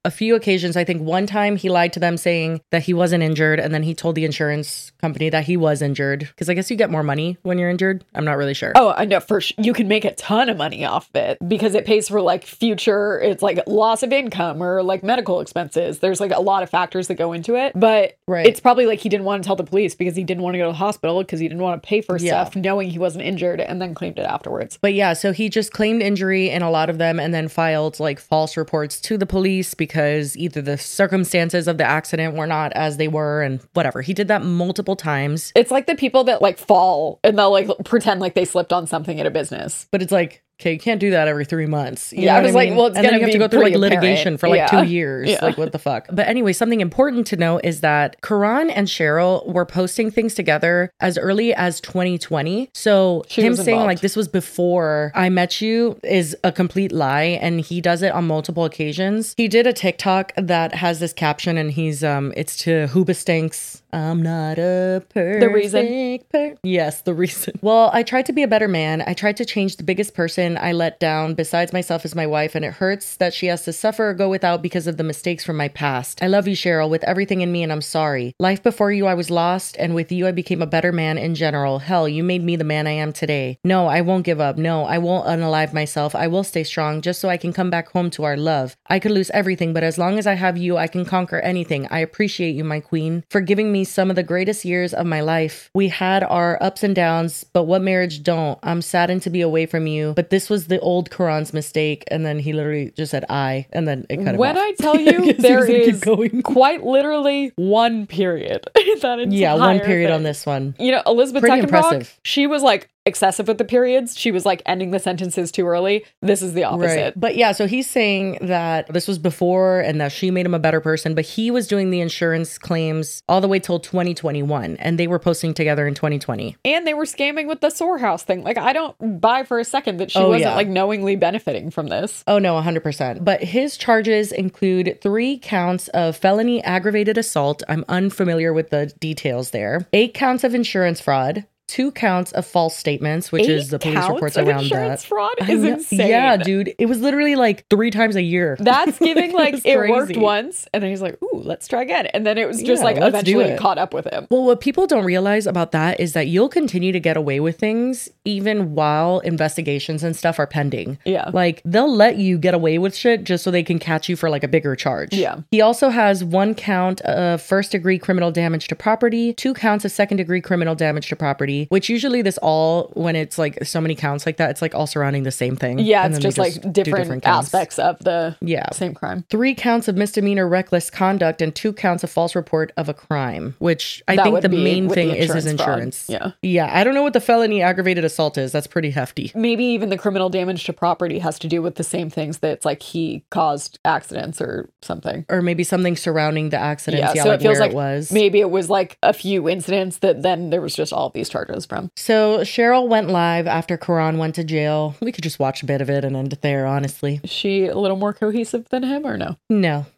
a few occasions. I think one time he lied to them saying that he wasn't injured, and then he told the insurance company that he was injured. Because I guess you get more money when you're injured. I'm not really sure. Oh, I know for sure. You can make a ton of money off of it because it pays for like future, it's like loss of income or like medical expenses. There's like a lot of factors that go into it. But right. it's probably like he didn't want to tell the police because he didn't want to go to the hospital because he didn't want to pay for Yeah. stuff knowing he wasn't injured and then claimed it afterwards. But yeah, so he just claimed injury in a lot of them and then filed like false reports to the police because either the circumstances of the accident were not as they were and whatever. He did that multiple times. It's like the people that like fall and they'll like pretend like they slipped on something at a business. But it's like, okay, you can't do that every three months. You Yeah, know I was what like, mean? well, it's and then gonna you have to be go through like pretty litigation apparent. for like Yeah. two years. Yeah. Like, what the fuck? But anyway, something important to note is that Karan and Cheryl were posting things together as early as twenty twenty. So She him was saying involved. like this was before I met you is a complete lie, and he does it on multiple occasions. He did a TikTok that has this caption, and he's um, it's to Hoobastanks. I'm not a perfect The reason. per- yes, the reason. Well, I tried to be a better man. I tried to change the biggest person I let down besides myself as my wife, and it hurts that she has to suffer or go without because of the mistakes from my past. I love you, Cheryl, with everything in me, and I'm sorry. Life before you, I was lost, and with you, I became a better man in general. Hell, you made me the man I am today. No, I won't give up. No, I won't unalive myself. I will stay strong just so I can come back home to our love. I could lose everything, but as long as I have you, I can conquer anything. I appreciate you, my queen, for giving me some of the greatest years of my life. We had our ups and downs, but what marriage don't? I'm saddened to be away from you, but this was the old Karan's mistake. And then he literally just said I, and then it cut him When off. I tell you He was there gonna keep is going. quite literally one period. that entire Yeah, one period thing. on this one. You know, Elizabeth Pretty Teckendorf, impressive. she was like excessive with the periods. She was like ending the sentences too early. This is the opposite. Right. But yeah, so he's saying that this was before and that she made him a better person, but he was doing the insurance claims all the way till twenty twenty-one, and they were posting together in twenty twenty. And they were scamming with the Sorehouse thing. Like, I don't buy for a second that she Oh, wasn't yeah. like knowingly benefiting from this. Oh, no, one hundred percent. But his charges include three counts of felony aggravated assault. I'm unfamiliar with the details there. Eight counts of insurance fraud. Two counts of false statements, which Eight is the police counts reports of around insurance that. fraud I is know- insane. Yeah, dude. It was literally like three times a year. That's giving like was it worked crazy. once, and then he's like, "Ooh, let's try again." And then it was just Yeah, like let's do eventually it. caught up with him. Well, what people don't realize about that is that you'll continue to get away with things even while investigations and stuff are pending. Yeah. Like they'll let you get away with shit just so they can catch you for like a bigger charge. Yeah. He also has one count of first degree criminal damage to property, two counts of second degree criminal damage to property, which usually this all, when it's like so many counts like that, it's like all surrounding the same thing. Yeah, And it's then they just like do different, counts. aspects of the Yeah. same crime. Three counts of misdemeanor reckless conduct and two counts of false report of a crime, which I That think would the be main with thing the is his insurance fraud. insurance. Yeah. Yeah. I don't know what the felony aggravated assault is. That's pretty hefty. Maybe even the criminal damage to property has to do with the same things that it's like he caused accidents or something. Or maybe something surrounding the accidents. Yeah, so like it feels where like it was. maybe it was like a few incidents that then there was just all of these charges from. So Cheryl went live after Karan went to jail. We could just watch a bit of it and end it there, honestly. Is she a little more cohesive than him or no? No.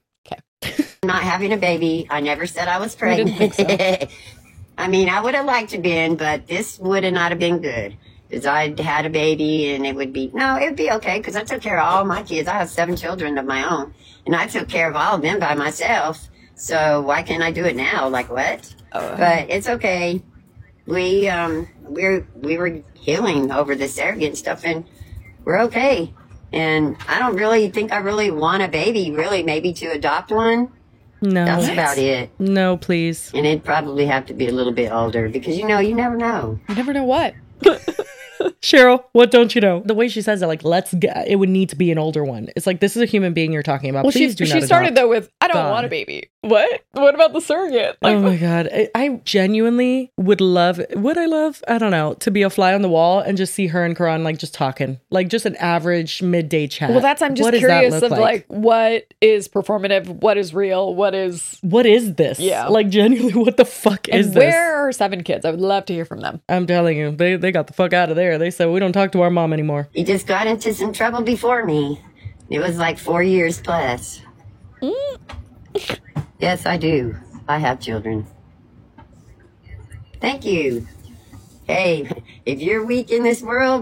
Not having a baby. I never said I was We didn't pregnant. think so. I mean, I would have liked to been, but this would have not have been good. Because I'd had a baby and it would be, no, it would be okay because I took care of all my kids. I have seven children of my own and I took care of all of them by myself. So why can't I do it now? Like what? Uh, But it's okay. We, um, we're, we were healing over the surrogate stuff and we're okay. And I don't really think I really want a baby, really, maybe to adopt one. No. That's about it. No, please. And it'd probably have to be a little bit older because, you know, you never know. You never know what. Cheryl, what don't you know? The way she says it, like, let's get, it would need to be an older one. It's like, this is a human being you're talking about. Well, Please she, do she not started adopt. though with, I don't God. want a baby. What? What about the surrogate? Like, Oh my God. I, I genuinely would love, would I love, I don't know, to be a fly on the wall and just see her and Karan like just talking. Like just an average midday chat. well, that's, I'm just What does that curious look of like? what is performative, what is real, what is. What is this? Yeah. Like genuinely, what the fuck And is this? where are her seven kids? I would love to hear from them. I'm telling you, they, they got the fuck out of there. They said, we don't talk to our mom anymore. He just got into some trouble before me. It was like four years plus. Yes, I do. I have children. Thank you. Hey, if you're weak in this world,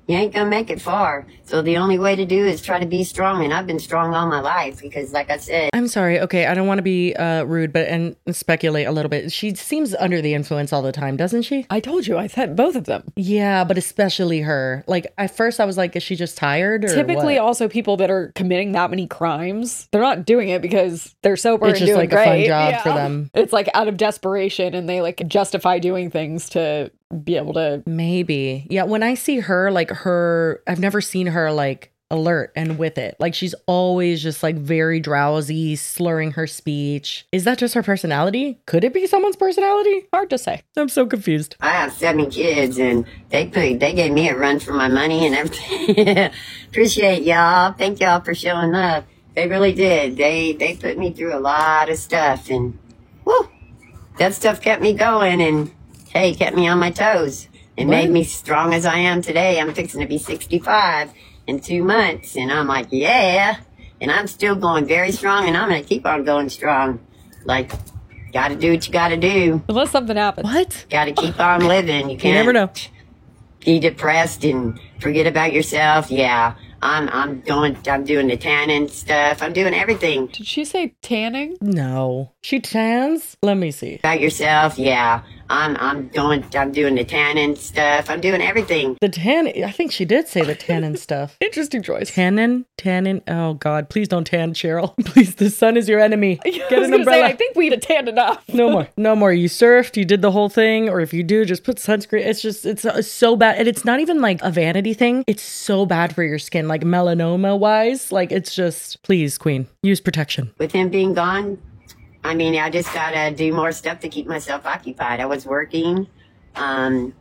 you ain't gonna make it far. So the only way to do is try to be strong. And I've been strong all my life because, like I said, I'm sorry. Okay, I don't want to be uh, rude, but and speculate a little bit. She seems under the influence all the time, doesn't she? I told you, I said both of them. Yeah, but especially her. Like, at first I was like, is she just tired? Or Typically, what? also people that are committing that many crimes, they're not doing it because they're sober It's and just doing like great. a fun job Yeah. for them. It's like out of desperation, and they like justify doing things to be able to. Maybe. Yeah, when I see her, like her, I've never seen her like alert and with it. Like she's always just like very drowsy, slurring her speech. Is that just her personality? Could it be someone's personality? Hard to say. I'm so confused. I have seven kids, and they put, they gave me a run for my money and everything. Appreciate y'all. Thank y'all for showing up. They really did. They they put me through a lot of stuff, and woo, that stuff kept me going, and hey, kept me on my toes. It What? made me strong as I am today. I'm fixing to be sixty-five in two months, and I'm like, yeah, and I'm still going very strong, and I'm gonna keep on going strong. Like, gotta do what you gotta do. Unless something happens. What? Gotta keep on living. You can't You never know. be depressed and forget about yourself. Yeah, I'm I'm going. I'm doing the tanning stuff. I'm doing everything Did she say tanning? No. She tans? Let me see. about yourself. Yeah, I'm I'm going. I'm doing the tanning stuff. I'm doing everything. The tan, I think she did say the tannin stuff. Interesting choice. Tannin? Tannin? Oh God, please don't tan, Cheryl. Please, the sun is your enemy. I Get was an gonna say, umbrella. I think we'd have tanned enough. No more. No more. You surfed, you did the whole thing, or if you do, just put sunscreen. It's just, it's, uh, so bad. And it's not even like a vanity thing. It's so bad for your skin, like melanoma wise. Like, it's just, please, Queen, use protection. With him being gone, I mean, I just gotta do more stuff to keep myself occupied. I was working. Um,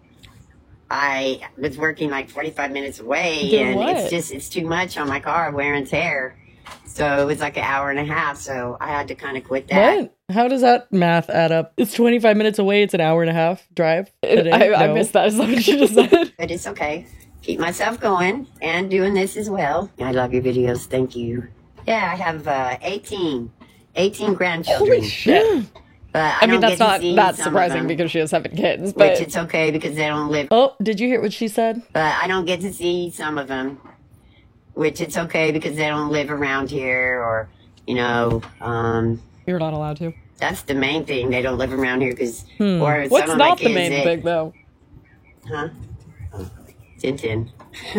I was working like forty-five minutes away, Doing and what? it's just, it's too much on my car wear and tear. So it was like an hour and a half, so I had to kind of quit that. What? How does that math add up? It's twenty-five minutes away. It's an hour and a half drive. a day? I, I No. missed that. Is that what you just said? But it's okay. Keep myself going and doing this as well. I love your videos. Thank you. Yeah, I have uh, eighteen, eighteen grandchildren. Holy shit. But I, I mean, don't that's get to not see that some of surprising them, because she has seven kids, which but it's okay because they don't live. Oh, did you hear what she said? But I don't get to see some of them, which it's okay because they don't live around here, or you know, um, you're not allowed to. that's the main thing. They don't live around here because, Hmm. or some What's of my not the kids main that- thing, though? Huh? Oh, Tintin.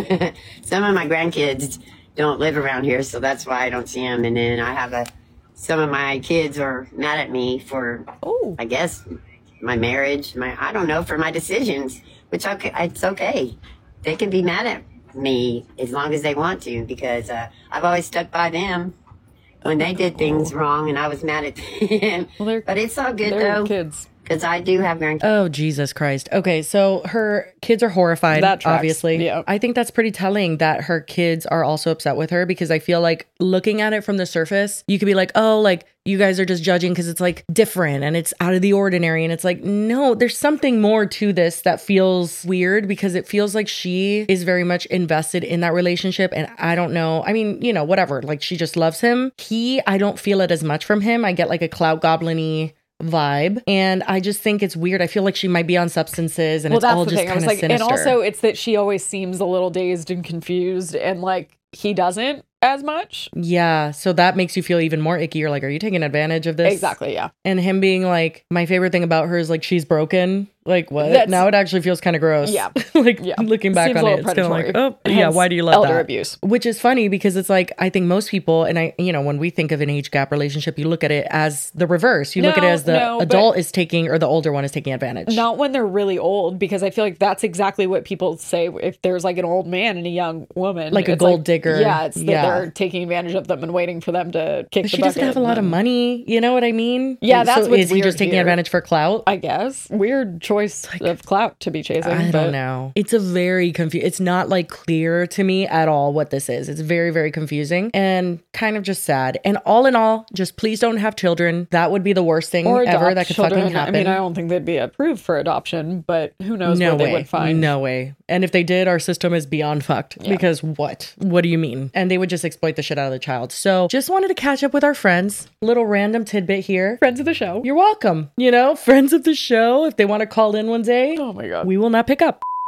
Some of my grandkids don't live around here, so that's why I don't see them. And then I have a, some of my kids are mad at me for, Oh, I guess, my marriage, my, I don't know, for my decisions, which okay, it's okay. They can be mad at me as long as they want to, because uh, I've always stuck by them when they did things wrong, and I was mad at them. well, they're But it's all good they're though, kids. because I do have grandkids. Oh, Jesus Christ. Okay, so her kids are horrified, That tracks. obviously. Yeah. I think that's pretty telling that her kids are also upset with her, because I feel like looking at it from the surface, you could be like, oh, like, you guys are just judging because it's like different and it's out of the ordinary. And it's like, no, there's something more to this that feels weird, because it feels like she is very much invested in that relationship. And I don't know. I mean, you know, whatever. Like, she just loves him. He, I don't feel it as much from him. I get like a clout goblin-y vibe, and I just think it's weird. I feel like she might be on substances, and Well, it's that's all the just thing. I kind was of like, sinister. and also it's that she always seems a little dazed and confused, and like he doesn't as much. Yeah, so that makes you feel even more icky. You're like, are you taking advantage of this? Exactly. Yeah. And him being like, my favorite thing about her is like, she's broken. Like, what? That's- Now it actually feels kind of gross. Yeah. like, Yeah. looking back Seems a on it, little it's kind of like, predatory. oh, yeah, Hence why do you let elder that? abuse? Which is funny, because it's like, I think most people, and I, you know, when we think of an age gap relationship, you look at it as the reverse. You look at it No, as the no, but- adult is taking, or the older one is taking advantage. Not when they're really old, because I feel like that's exactly what people say if there's like an old man and a young woman. Like a It's gold digger. Yeah, it's that Yeah. they're taking advantage of them and waiting for them to kick But the she doesn't bucket have a lot of and- money. You know what I mean? Yeah, And that's so what's is he weird just taking here. advantage for clout? I guess. Weird choice of clout to be chasing. I but don't know. It's a very confused. It's not like clear to me at all what this is. It's very, very confusing and kind of just sad. And all in all, just please don't have children. That would be the worst thing Or ever adopt that could children. fucking happen. I mean, I don't think they'd be approved for adoption, but who knows no what they way. would find. No way. And if they did, our system is beyond fucked. Yeah. Because what? What do you mean? And they would just exploit the shit out of the child. So just wanted to catch up with our friends. Little random tidbit here. Friends of the show. You're welcome. You know, friends of the show. If they want to call in one day, Oh my God. we will not pick up.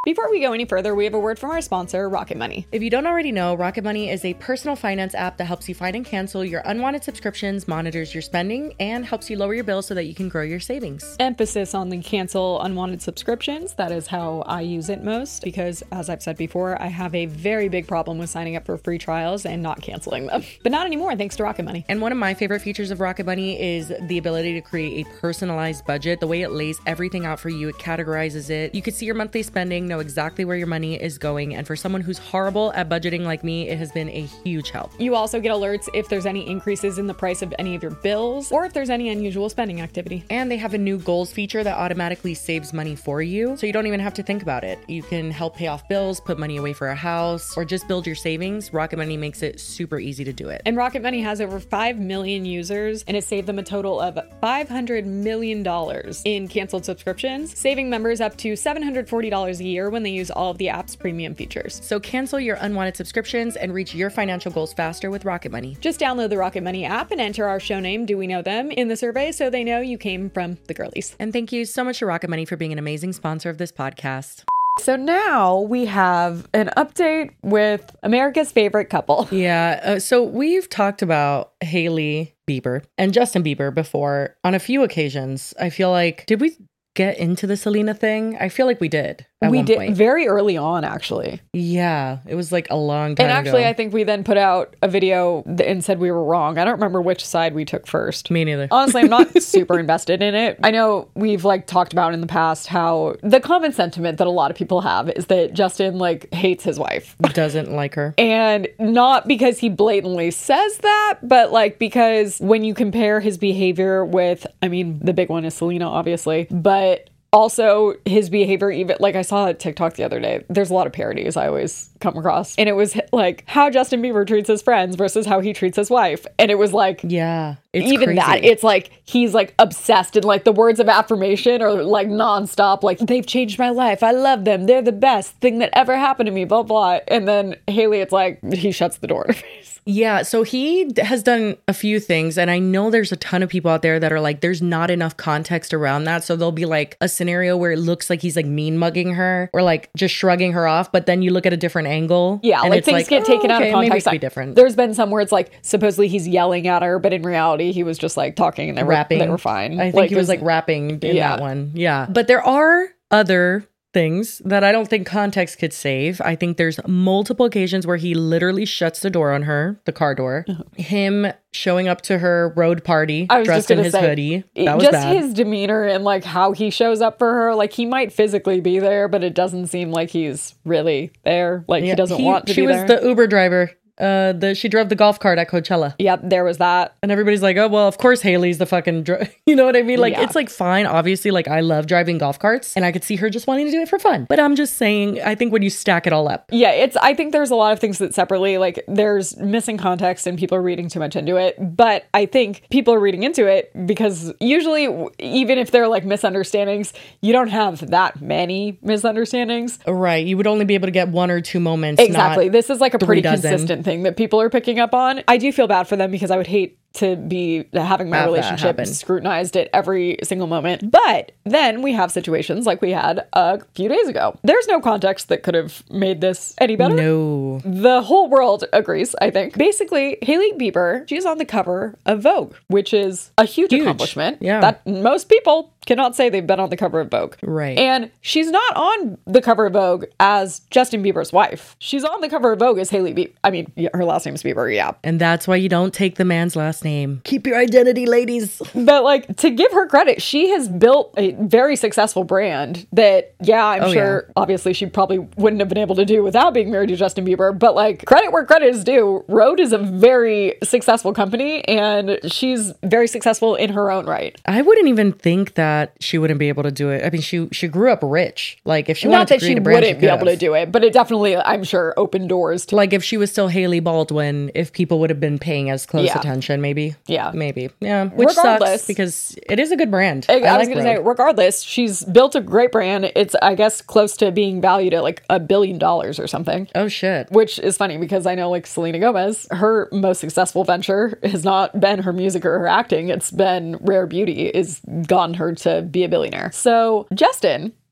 Before we go any further, we have a word from our sponsor, Rocket Money. If you don't already know, Rocket Money is a personal finance app that helps you find and cancel your unwanted subscriptions, monitors your spending, and helps you lower your bills so that you can grow your savings. Emphasis on the cancel unwanted subscriptions. That is how I use it most because, as I've said before, I have a very big problem with signing up for free trials and not canceling them. But not anymore, thanks to Rocket Money. And one of my favorite features of Rocket Money is the ability to create a personalized budget. The way it lays everything out for you, it categorizes it. You can see your monthly spending, know exactly where your money is going, and for someone who's horrible at budgeting like me, it has been a huge help. You also get alerts if there's any increases in the price of any of your bills or if there's any unusual spending activity. And they have a new goals feature that automatically saves money for you, so you don't even have to think about it. You can help pay off bills, put money away for a house, or just build your savings. Rocket Money makes it super easy to do it. And Rocket Money has over five million users, and it saved them a total of five hundred million dollars in canceled subscriptions, saving members up to seven hundred forty dollars a year when they use all of the app's premium features. So cancel your unwanted subscriptions and reach your financial goals faster with Rocket Money. Just download the Rocket Money app and enter our show name, Do We Know Them, in the survey so they know you came from the girlies. And thank you so much to Rocket Money for being an amazing sponsor of this podcast. So now we have an update with America's favorite couple. Yeah. Uh, so we've talked about Hailey Bieber and Justin Bieber before on a few occasions. I feel like, did we get into the Selena thing? I feel like we did. At we one did point. very early on, actually. Yeah, it was like a long time And actually, ago. I think we then put out a video th- and said we were wrong. I don't remember which side we took first. Me neither. Honestly, I'm not super invested in it. I know we've like talked about in the past how the common sentiment that a lot of people have is that Justin like hates his wife. Doesn't like her. And not because he blatantly says that, but like because when you compare his behavior with, I mean, the big one is Selena, obviously, but also his behavior, even like I saw a TikTok the other day, there's a lot of parodies I always come across, and it was like how Justin Bieber treats his friends versus how he treats his wife, and it was like, yeah, it's even crazy. that it's like he's like obsessed, and like the words of affirmation are like nonstop, like they've changed my life, I love them, they're the best thing that ever happened to me, blah blah. And then Hailey, it's like he shuts the door in her face. Yeah, so he has done a few things, and I know there's a ton of people out there that are like, there's not enough context around that. So there'll be like a scenario where it looks like he's like mean mugging her or like just shrugging her off, but then you look at a different angle. Yeah, and like it's things like, get taken oh, out of okay, maybe it context. could be different. There's been some where it's like supposedly he's yelling at her, but in reality he was just like talking and they were, rapping. they were fine. I think like, he was there's- like rapping in Yeah. that one. Yeah. But there are other things that I don't think context could save. I think there's multiple occasions where he literally shuts the door on her, the car door. Him showing up to her road party I was dressed just in gonna his say, hoodie. That was just bad. his demeanor and like how he shows up for her. Like he might physically be there, but it doesn't seem like he's really there. Like he Yeah, doesn't want to she be was there. the Uber driver. Uh, the she drove the golf cart at Coachella. Yep, there was that. And everybody's like, oh, well, of course Hailey's the fucking, dri-. you know what I mean? Like, Yeah. it's like fine. Obviously, like I love driving golf carts and I could see her just wanting to do it for fun. But I'm just saying, I think when you stack it all up. Yeah, it's, I think there's a lot of things that separately, like there's missing context and people are reading too much into it. But I think people are reading into it because usually, w- even if they're like misunderstandings, you don't have that many misunderstandings. Right. You would only be able to get one or two moments. Exactly. not This is like a three pretty dozen. consistent thing that people are picking up on. I do feel bad for them because I would hate to be having my Have that relationship happen. scrutinized at every single moment. But then we have situations like we had a few days ago. There's no context that could have made this any better. No. The whole world agrees, I think. Basically, Hailey Bieber, she's on the cover of Vogue, which is a huge, Huge. accomplishment. Yeah. That most people cannot say they've been on the cover of Vogue. Right. And she's not on the cover of Vogue as Justin Bieber's wife. She's on the cover of Vogue as Hailey Bieber. I mean, yeah, her last name is Bieber, yeah. And that's why you don't take the man's last name. Keep your identity, ladies. But like, to give her credit, she has built a very successful brand that, yeah, I'm Oh, sure obviously she probably wouldn't have been able to do without being married to Justin Bieber. But like, credit where credit is due. Rhode is a very successful company and she's very successful in her own right. I wouldn't even think that she wouldn't be able to do it. I mean, she she grew up rich. Like, if she Not wanted to that she create a brand, wouldn't she be could able to have. do it, but it definitely, I'm sure, opened doors to. Like, if she was still Hailey Baldwin, if people would have been paying as close Yeah. attention, maybe. Yeah. Maybe. Yeah. Which Regardless- sucks because it is a good brand. I, I, I was like going to say, Rhode. regardless, she's built a great brand. It's, I guess, close to being valued at like a billion dollars or something. Oh, shit. Which is funny because I know like Selena Gomez, her most successful venture has not been her music or her acting. It's been Rare Beauty, is gotten her to be a billionaire. So Justin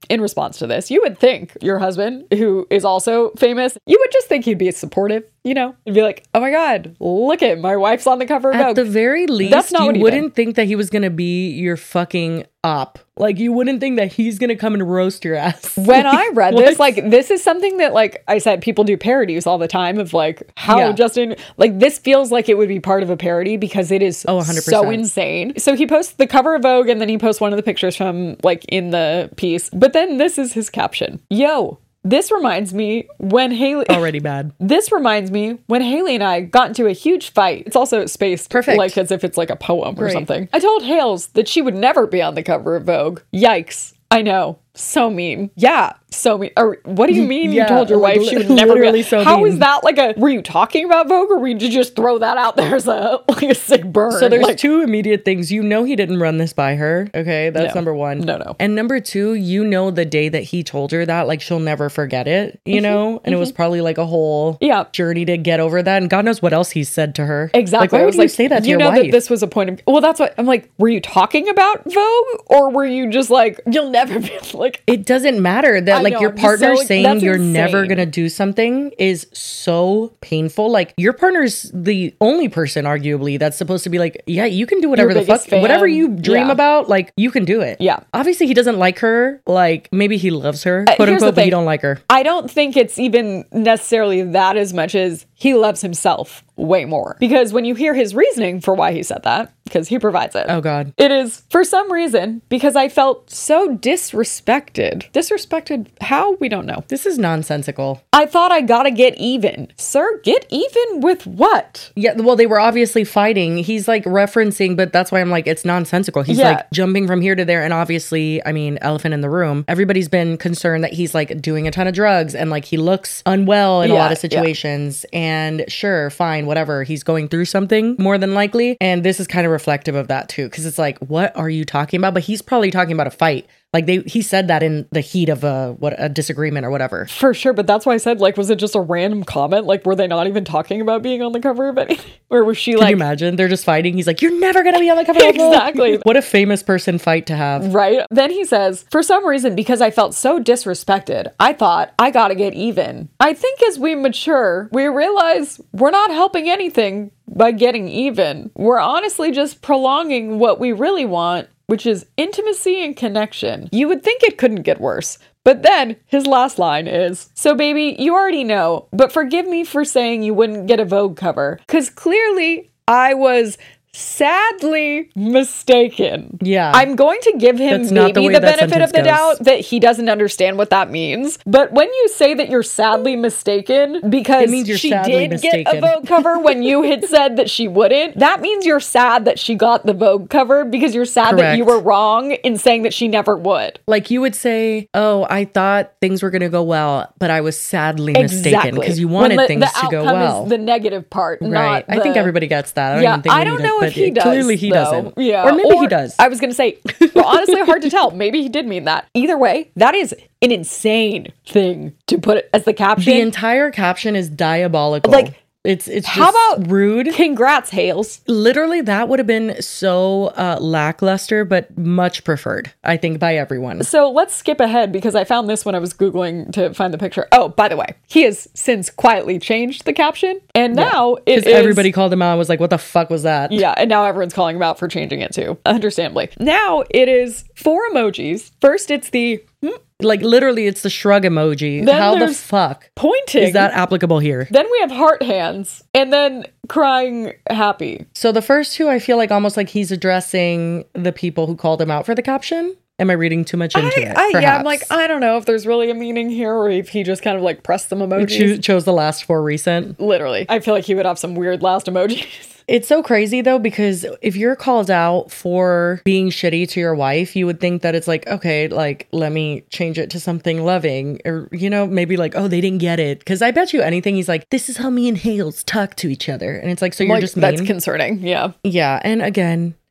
in response to this, you would think your husband, who is also famous, you would just think he'd be supportive, you know, and be like, oh my God, look at my wife's on the cover of At Vogue. the very least, That's not you what he wouldn't did. think that he was going to be your fucking op. Like, you wouldn't think that he's going to come and roast your ass. When I read what? this, like, this is something that, like I said, people do parodies all the time of, like, how Yeah. Justin, like, this feels like it would be part of a parody because it is Oh, one hundred percent. so insane. So he posts the cover of Vogue and then he posts one of the pictures from, like, in the piece. But then this is his caption. Yo, this reminds me when Haley... Already bad. This reminds me when Haley and I got into a huge fight. It's also spaced Perfect. like as if it's like a poem or Great. something. I told Hales that she would never be on the cover of Vogue. Yikes. I know. So mean. Yeah. So mean. Or what do you mean Yeah, you told your like, wife she would li- never be literally on? so How mean. is that like a, were you talking about Vogue or were you did you just throw that out there as a, like a sick burn? So there's like, two immediate things. You know he didn't run this by her. Okay, that's No. number one. No, no. And number two, you know the day that he told her that, like, she'll never forget it, you know? And it was probably like a whole Yeah. journey to get over that. And God knows what else he said to her. Exactly. Like, why I would was you like, say that to you your know wife? that this was a point of, well, that's what I'm like, were you talking about Vogue or were you just like, you'll never be like, It doesn't matter that I like know, your I'm just partner so- saying that's you're never insane. gonna do something is so painful. Like, your partner's the only person, arguably, that's supposed to be like, yeah, you can do whatever the fuck, biggest fan. whatever you dream Yeah. about, like, you can do it. Yeah. Obviously, he doesn't like her. Like, maybe he loves her, Uh, quote here's the unquote, but he thing. don't like her. I don't think it's even necessarily that as much as he loves himself way more. Because when you hear his reasoning for why he said that, because he provides it. Oh God. It is, for some reason, because I felt so disrespected. Disrespected how? We don't know. This is nonsensical. I thought I gotta get even. Sir, get even with what? Yeah, well, they were obviously fighting. He's like referencing, but that's why I'm like, it's nonsensical. He's Yeah. like jumping from here to there. And obviously, I mean, elephant in the room. Everybody's been concerned that he's like doing a ton of drugs and like he looks unwell in a Yeah, lot of yeah. situations. And sure, fine, whatever. He's going through something more than likely. And this is kind of reflective of that too. Cause it's like, what are you talking about? But he's probably talking about a fight. Like they, he said that in the heat of a what a disagreement or whatever. For sure, but that's why I said, like, was it just a random comment? Like, were they not even talking about being on the cover of anything? Or was she Can like, you imagine? They're just fighting. He's like, you're never gonna be on the cover of Vogue." Exactly. What a famous person fight to have. right? Then he says, for some reason, because I felt so disrespected, I thought I gotta get even. I think as we mature, we realize we're not helping anything by getting even. We're honestly just prolonging what we really want, which is intimacy and connection. You would think it couldn't get worse. But then his last line is, so baby, you already know, but forgive me for saying you wouldn't get a Vogue cover. Because clearly I was sadly mistaken. Yeah. I'm going to give him That's not the maybe way the, that benefit of sentence the goes. doubt that he doesn't understand what that means. But when you say that you're sadly mistaken because It means you're she sadly did get a mistaken. Vogue cover when you had said that she wouldn't, that means you're sad that she got the Vogue cover because you're sad that you Correct. were wrong in saying that she never would. Like you would say, oh, I thought things were going to go well, but I was sadly mistaken because you When wanted the, things the to go outcome well. is the negative part, Right. not I think the- everybody gets that. I don't yeah, even think I we don't need know it, if but he it- does. Clearly he though. doesn't. Yeah. Or maybe he does. I was going to say, well, honestly, hard to tell. Maybe he did mean that. Either way, that is an insane thing to put it as the caption. The entire caption is diabolical. Like, it's it's just how about rude. Congrats, Hales. Literally, that would have been so uh, lackluster, but much preferred, I think, by everyone. So let's skip ahead because I found this when I was Googling to find the picture. Oh, by the way, he has since quietly changed the caption. And now it Because is... everybody called him out and was like, what the fuck was that? Yeah, and now everyone's calling him out for changing it too, understandably. Now it is four emojis. First, it's the hmm, Like, literally, it's the shrug emoji. Then How the there's fuck pointing. is that applicable here? Then we have heart hands, and then crying happy. So the first two, I feel like almost like he's addressing the people who called him out for the caption. Am I reading too much into it? I, yeah, I'm Perhaps. like, I don't know if there's really a meaning here or if he just kind of like pressed some He emojis. cho- chose the last four recent. Literally. I feel like he would have some weird last emojis. It's so crazy though, because if you're called out for being shitty to your wife, you would think that it's like, okay, like, let me change it to something loving. Or, you know, maybe like, oh, they didn't get it. Because I bet you anything, he's like, this is how me and Hales talk to each other. And it's like, so you're Like, just mean. that's concerning. Yeah. Yeah. And again,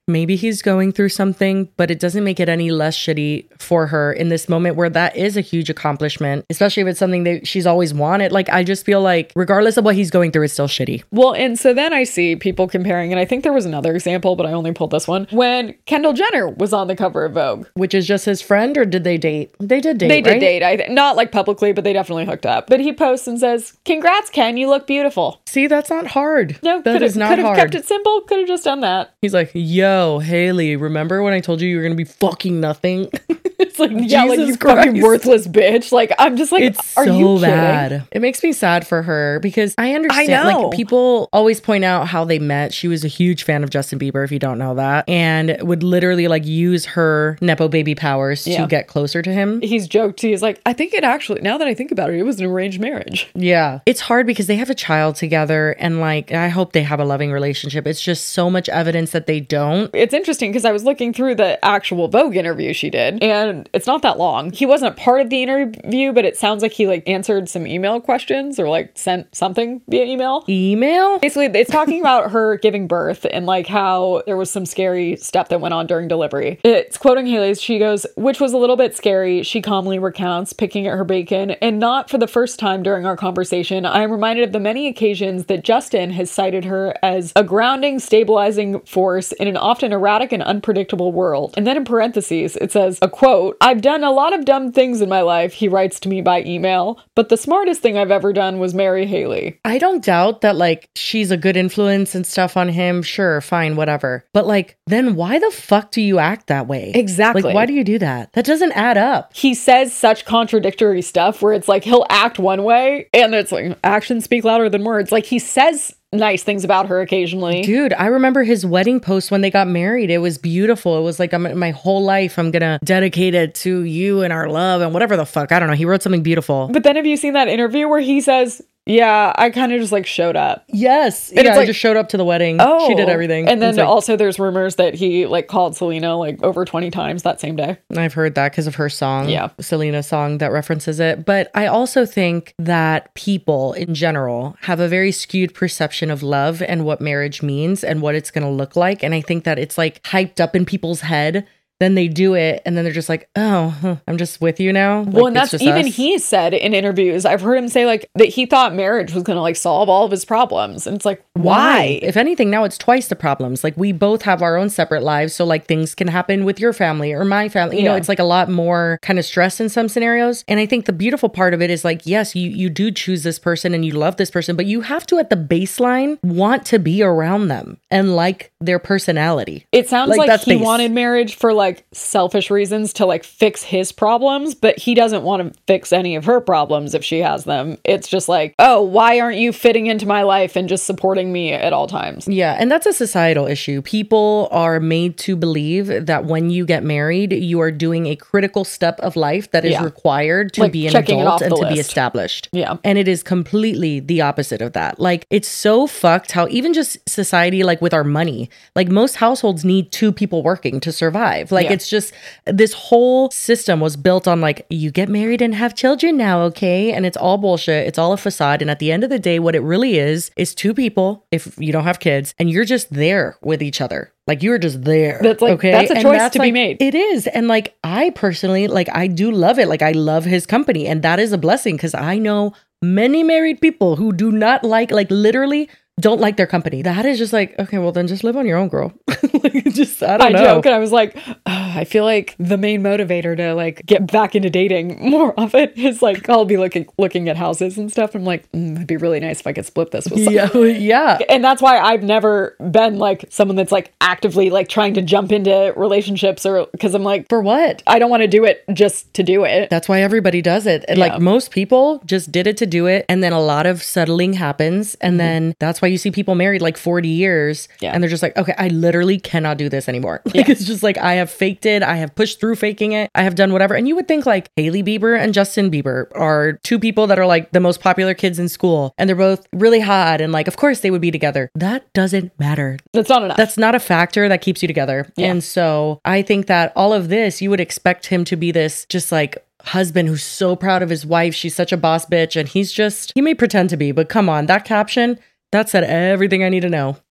maybe he's going through something, but it doesn't make it any less shitty for her in this moment where that is a huge accomplishment, especially if it's something that she's always wanted. Like, I just feel like regardless of what he's going through, it's still shitty. Well, and so then I see people comparing, and I think there was another example, but I only pulled this one, when Kendall Jenner was on the cover of Vogue. Which is just his friend, or did they date? They did date, They did right? date. I th- not like publicly, but they definitely hooked up. But he posts and says, "Congrats, Ken, you look beautiful." See, that's not hard. No, that is not could have hard. kept it simple. Could have just done that. He's like, yo, Haley, remember when I told you you were going to be fucking nothing? It's like, Yeah, Jesus like you Christ. fucking worthless bitch. Like, I'm just like, It's are so you kidding? bad. It makes me sad for her because I understand. I know. Like, people always point out how they met. She was a huge fan of Justin Bieber, if you don't know that, and would literally like use her nepo baby powers Yeah. to get closer to him. He's joked. He's like, I think it actually, now that I think about it, it was an arranged marriage. Yeah. It's hard because they have a child together, and like, I hope they have a loving relationship. It's just so much evidence that they don't. It's interesting because I was looking through the actual Vogue interview she did, and it's not that long. He wasn't a part of the interview, but it sounds like he like answered some email questions or like sent something via email. Email? Basically, it's talking about her giving birth and like how there was some scary stuff that went on during delivery. It's quoting Haley. She goes, which was a little bit scary. She calmly recounts picking at her bacon, and not for the first time during our conversation, I am reminded of the many occasions that Justin has cited her as a grounding, stabilizing force in an often erratic and unpredictable world. And then in parentheses, it says, a quote, I've done a lot of dumb things in my life, he writes to me by email, but the smartest thing I've ever done was marry Haley. I don't doubt that like she's a good influence and stuff on him. Sure, fine, whatever. But like, then why the fuck do you act that way? Exactly. Like, why do you do that? That doesn't add up. He says such contradictory stuff where it's like he'll act one way and it's like actions speak louder than words. Like he says nice things about her occasionally. Dude, I remember his wedding post when they got married. It was beautiful. It was like, I'm my whole life, I'm gonna dedicate it to you and our love and whatever the fuck. I don't know. He wrote something beautiful. But then have you seen that interview where he says, yeah, I kind of just like showed up. Yes. And yeah, it's I like, just showed up to the wedding. Oh, she did everything. And then It's like, also there's rumors that he like called Selena like over twenty times that same day. I've heard that because of her song. Yeah. Selena's song that references it. But I also think that people in general have a very skewed perception of love and what marriage means and what it's going to look like. And I think that it's like hyped up in people's head. Then they do it and then they're just like, oh, huh, I'm just with you now. Like, Well, and it's that's just even us. he said in interviews. I've heard him say like that he thought marriage was going to like solve all of his problems. And it's like, why? If anything, now it's twice the problems. Like we both have our own separate lives. So like things can happen with your family or my family. You know, Yeah. it's like a lot more kind of stress in some scenarios. And I think the beautiful part of it is like, yes, you, you do choose this person and you love this person, but you have to at the baseline want to be around them and like their personality. It sounds Like, like, that's he base. wanted marriage for like selfish reasons to like fix his problems, but he doesn't want to fix any of her problems if she has them. It's just like, oh, why aren't you fitting into my life and just supporting me at all times? Yeah, and that's a societal issue. People are made to believe that when you get married, you are doing a critical step of life that is Yeah. required to Like be an checking it adult off and the to be list. established. Yeah. And it is completely the opposite of that. Like, it's so fucked how even just society, like with our money, like most households need two people working to survive. Like, Yeah. it's just this whole system was built on like, you get married and have children now, okay? And it's all bullshit. It's all a facade. And at the end of the day, what it really is, is two people, if you don't have kids, and you're just there with each other. Like you're just there. That's like- okay? that's a And choice that's to be like- made. It is. And like I personally, like I do love it. Like I love his company. And that is a blessing because I know many married people who do not like, like literally don't like their company. That is just like, okay, well then just live on your own, girl. Like just, I don't I know. joke and I was like, "Ugh, I feel like the main motivator to like get back into dating more often is like I'll be looking looking at houses and stuff. I'm like, mm, it'd be really nice if I could split this with someone. Yeah, yeah. And that's why I've never been like someone that's like actively like trying to jump into relationships or because I'm like, for what? I don't want to do it just to do it. That's why everybody does it. And Yeah. like most people just did it to do it. And then a lot of settling happens. And Mm-hmm. then that's why you see people married like forty years. Yeah. And they're just like, okay, I literally cannot do this anymore. Like it's just like, I have faked it. I have pushed through faking it. I have done whatever. And you would think like Hailey Bieber and Justin Bieber are two people that are like the most popular kids in school. And they're both really hot. And like, of course they would be together. That doesn't matter. That's not enough. That's not a factor that keeps you together. Yeah. And so I think that all of this, you would expect him to be this just like husband who's so proud of his wife. She's such a boss bitch. And he's just, he may pretend to be, but come on, that caption, that said everything I need to know.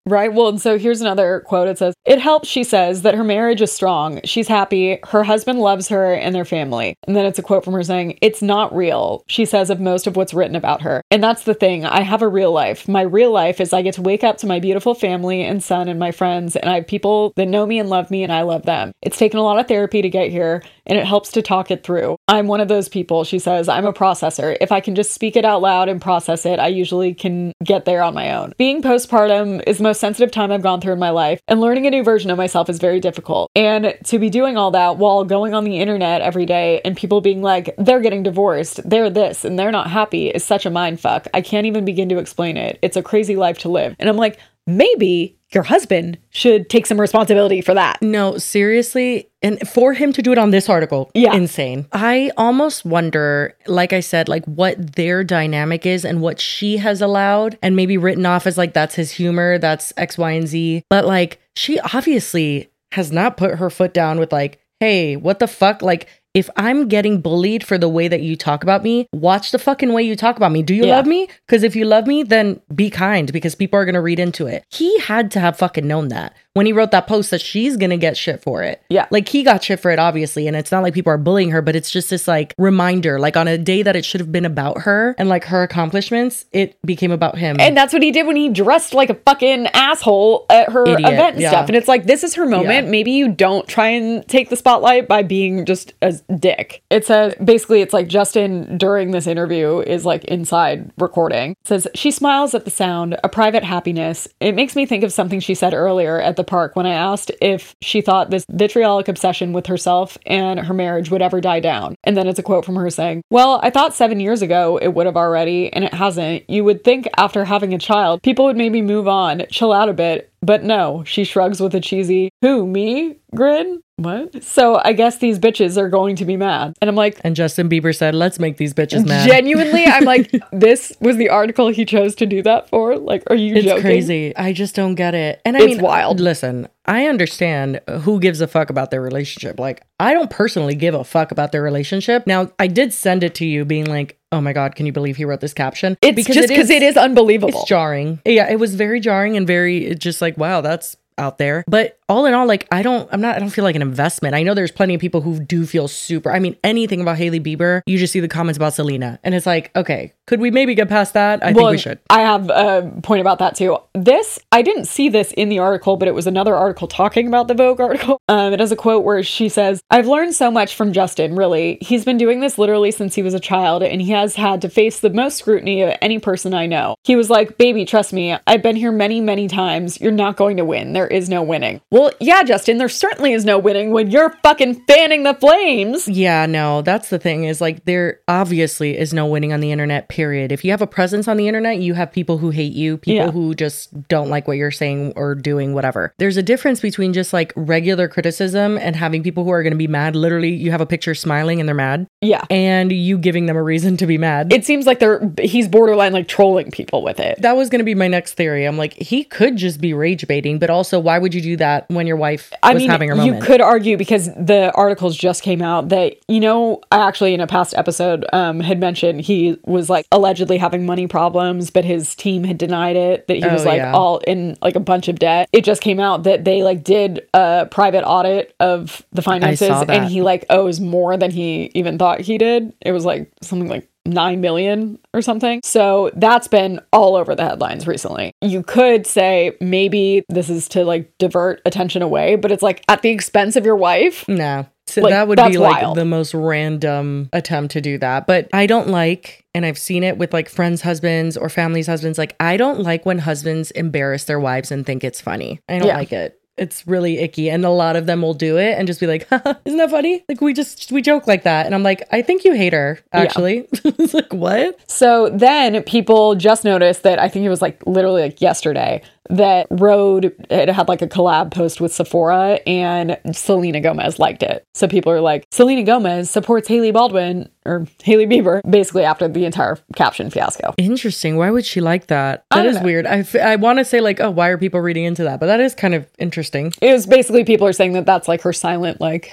Right. Well, and so here's another quote. It says, "It helps," she says, "that her marriage is strong. She's happy. Her husband loves her and their family." And then it's a quote from her saying, "It's not real," she says, of most of what's written about her. And that's the thing. I have a real life. My real life is I get to wake up to my beautiful family and son and my friends, and I have people that know me and love me, and I love them. It's taken a lot of therapy to get here, and it helps to talk it through. I'm one of those people," she says. "I'm a processor. If I can just speak it out loud and process it, I usually can get there on my own. Being postpartum is the most sensitive time I've gone through in my life, and learning a new version of myself is very difficult. And to be doing all that while going on the internet every day and people being like, they're getting divorced, they're this, and they're not happy is such a mind fuck. I can't even begin to explain it. It's a crazy life to live." And I'm like, maybe your husband should take some responsibility for that. No, seriously. And for him to do it on this article, yeah, insane. I almost wonder, like I said, like what their dynamic is and what she has allowed and maybe written off as like, that's his humor, that's X, Y, and Z. But like, she obviously has not put her foot down with like, hey, what the fuck? Like, if I'm getting bullied for the way that you talk about me, watch the fucking way you talk about me. Do you yeah. love me? Because if you love me, then be kind, because people are going to read into it. He had to have fucking known that when he wrote that post that she's going to get shit for it. Yeah. Like he got shit for it, obviously. And it's not like people are bullying her, but it's just this like reminder, like on a day that it should have been about her and like her accomplishments, it became about him. And that's what he did when he dressed like a fucking asshole at her Idiot, event and yeah. stuff. And it's like, this is her moment. Yeah. Maybe you don't try and take the spotlight by being just a dick. It says, basically, it's like Justin during this interview is like inside recording. It says, "She smiles at the sound, a private happiness. It makes me think of something she said earlier at the park when I asked if she thought this vitriolic obsession with herself and her marriage would ever die down." And then it's a quote from her saying, "Well, I thought seven years ago it would have already, and it hasn't. You would think after having a child, people would maybe move on, chill out a bit. But no," she shrugs with a cheesy, "Who, me?" grin. What? So I guess these bitches are going to be mad. And I'm like... And Justin Bieber said, let's make these bitches mad. Genuinely, I'm like, this was the article he chose to do that for? Like, are you it's joking? It's crazy. I just don't get it. And I it's mean, wild. Listen, I understand who gives a fuck about their relationship. Like, I don't personally give a fuck about their relationship. Now, I did send it to you being like, oh my God, can you believe he wrote this caption? It's because just because it, it is unbelievable. It's jarring. Yeah, it was very jarring and very just like, wow, that's out there. But all in all, like, I don't, I'm not, I don't feel like an investment. I know there's plenty of people who do feel super, I mean, anything about Hailey Bieber, you just see the comments about Selena. And it's like, okay, could we maybe get past that? I well, think we should. I have a point about that too. This, I didn't see this in the article, but it was another article talking about the Vogue article. Um, it has a quote where she says, "I've learned so much from Justin, really. He's been doing this literally since he was a child, and he has had to face the most scrutiny of any person I know. He was like, baby, trust me, I've been here many, many times. You're not going to win. There is no winning." Well, yeah, Justin, there certainly is no winning when you're fucking fanning the flames. Yeah, no, that's the thing is like, there obviously is no winning on the internet, period. If you have a presence on the internet, you have people who hate you, people yeah. who just don't like what you're saying or doing, whatever. There's a difference between just like regular criticism and having people who are going to be mad. Literally, you have a picture smiling and they're mad. Yeah. And you giving them a reason to be mad. It seems like they're he's borderline like trolling people with it. That was going to be my next theory. I'm like, he could just be rage baiting, but also why would you do that when your wife I was mean, having her moment? You could argue, because the articles just came out, that, you know, I actually in a past episode um, had mentioned he was like allegedly having money problems, but his team had denied it, that he was oh, like yeah. all in like a bunch of debt. It just came out that they like did a private audit of the finances, and he like owes more than he even thought he did. It was like something like nine million or something. So that's been all over the headlines recently. You could say maybe this is to like divert attention away, but it's like at the expense of your wife. No. So like, that would that's be like wild. the most random attempt to do that. But I don't like, and I've seen it with like friends' husbands or families' husbands, like I don't like when husbands embarrass their wives and think it's funny. I don't Yeah. like it. It's really icky. And a lot of them will do it and just be like, haha, isn't that funny? Like we just, we joke like that. And I'm like, I think you hate her, actually. Yeah. It's like, what? So then people just noticed that, I think it was like literally like yesterday, that Rhode, it had like a collab post with Sephora, and Selena Gomez liked it. So people are like, Selena Gomez supports Hailey Baldwin or Hailey Bieber, basically after the entire caption fiasco. Interesting. Why would she like that? That is know. weird. I, f- I want to say like, oh, why are people reading into that? But that is kind of interesting. It was basically people are saying that that's like her silent, like, hey,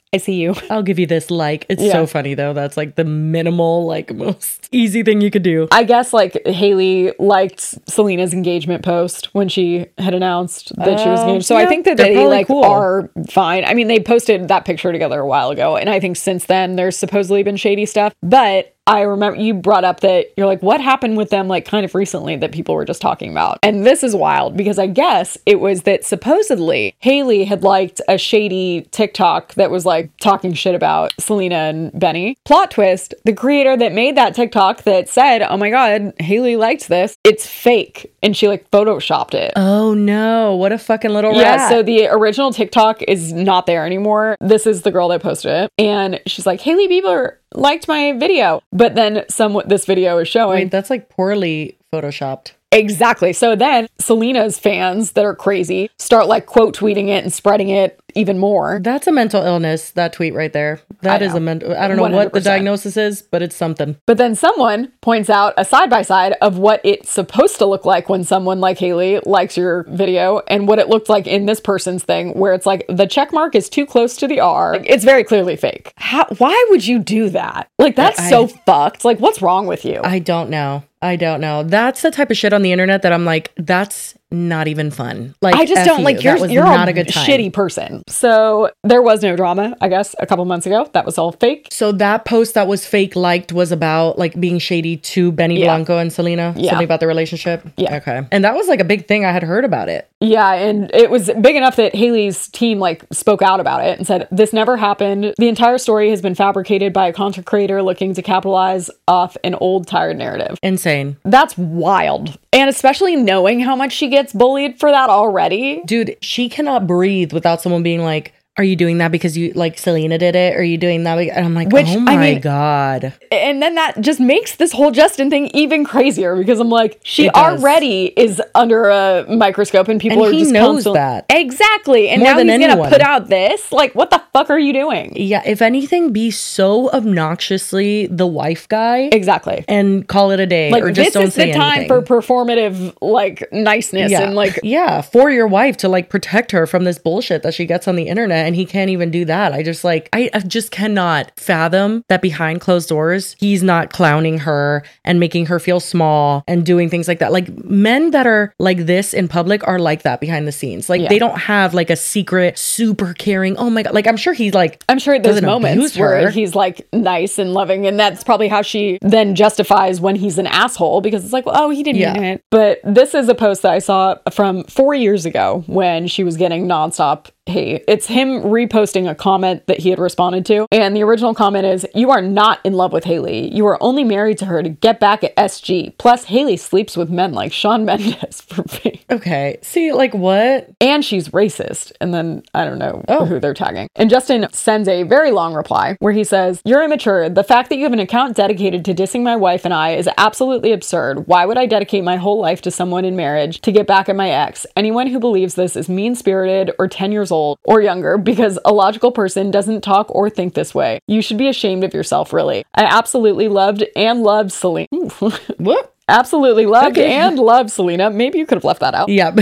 I see you. I'll give you this like. It's Yeah. so funny though. That's like the minimal, like most easy thing you could do. I guess like Haley liked Selena's engagement post when she had announced that she was Uh, engaged. So yeah, I think that they're they probably like cool. are fine. I mean, they posted that picture together a while ago, and I think since then there's supposedly been shady stuff. But I remember you brought up that you're like, what happened with them like kind of recently that people were just talking about? And this is wild because I guess it was that supposedly Haley had liked a shady TikTok that was like talking shit about Selena and Benny. Plot twist, the creator that made that TikTok that said, oh my God, Haley liked this, it's fake. And she like photoshopped it. Oh no, what a fucking little rat. Yeah, so the original TikTok is not there anymore. This is the girl that posted it. And she's like, Haley Bieber liked my video. But then some this video is showing. Wait, that's like poorly photoshopped. Exactly. So then Selena's fans that are crazy start like quote tweeting it and spreading it even more. That's a mental illness, that tweet right there. That I is know. a mental, I don't know one hundred what the percent. diagnosis is, but it's something. But then someone points out a side by side of what it's supposed to look like when someone like Haley likes your video and what it looked like in this person's thing, where it's like the check mark is too close to the R. Like, it's very clearly fake. How, why would you do that? Like, that's I- so fucked. Like, what's wrong with you? I don't know. I don't know. That's the type of shit on the internet that I'm like, that's not even fun. Like, I just F don't you. like That you're was you're not a, a good time. shitty person. So there was no drama, I guess, a couple months ago. That was all fake. So that post that was fake liked was about like being shady to Benny Yeah. Blanco and Selena. Yeah. Something about the relationship. Yeah. Okay. And that was like a big thing. I had heard about it. Yeah, and it was big enough that Haley's team like spoke out about it and said this never happened. The entire story has been fabricated by a content creator looking to capitalize off an old tired narrative. Insane. That's wild. And especially knowing how much she gets bullied for that already. Dude, she cannot breathe without someone being like, are you doing that because you like Selena did it? Or are you doing that? be-" And I'm like, Which, oh I my mean- God. And then that just makes this whole Justin thing even crazier because I'm like, she It does. already is under a microscope and people And are he just knows constantly- that. Exactly. And More now than he's going to anyone. put out this? Like, what the fuck are you doing? Yeah, if anything, be so obnoxiously the wife guy. Exactly. And call it a day. Like, or just this don't is say the time anything. for performative, like, niceness yeah. and, like, yeah, for your wife to like protect her from this bullshit that she gets on the internet, and he can't even do that. I just like I, I just cannot fathom that behind closed doors he's not clowning her and making her feel small and doing things like that. Like men that are like this in public are like that behind the scenes. Like Yeah. they don't have like a secret super caring. Oh my God, like I'm sure he's like I'm sure there's doesn't moments abuse where her. he's like nice and loving, and that's probably how she then justifies when he's an asshole because it's like, well, oh, he didn't Yeah. mean it. But this is a post that I saw from four years ago when she was getting nonstop hate. It's him reposting a comment that he had responded to, and the original comment is, "You are not in love with Haley. You are only married to her to get back at S G. Plus, Haley sleeps with men like Shawn Mendes for fame." Okay, see, like what? And she's racist. And then I don't know Oh. who they're tagging. And Justin sends a very long reply where he says, "You're immature. The fact that you have an account dedicated to dissing my wife and I is absolutely absurd. Why would I dedicate my whole life to someone in marriage to get back at my ex? Anyone who believes this is mean-spirited or ten years old or younger, because a logical person doesn't talk or think this way. You should be ashamed of yourself, really. I absolutely loved and loved Selena." What? Absolutely loved Okay. and loved Selena. Maybe you could have left that out. Yeah.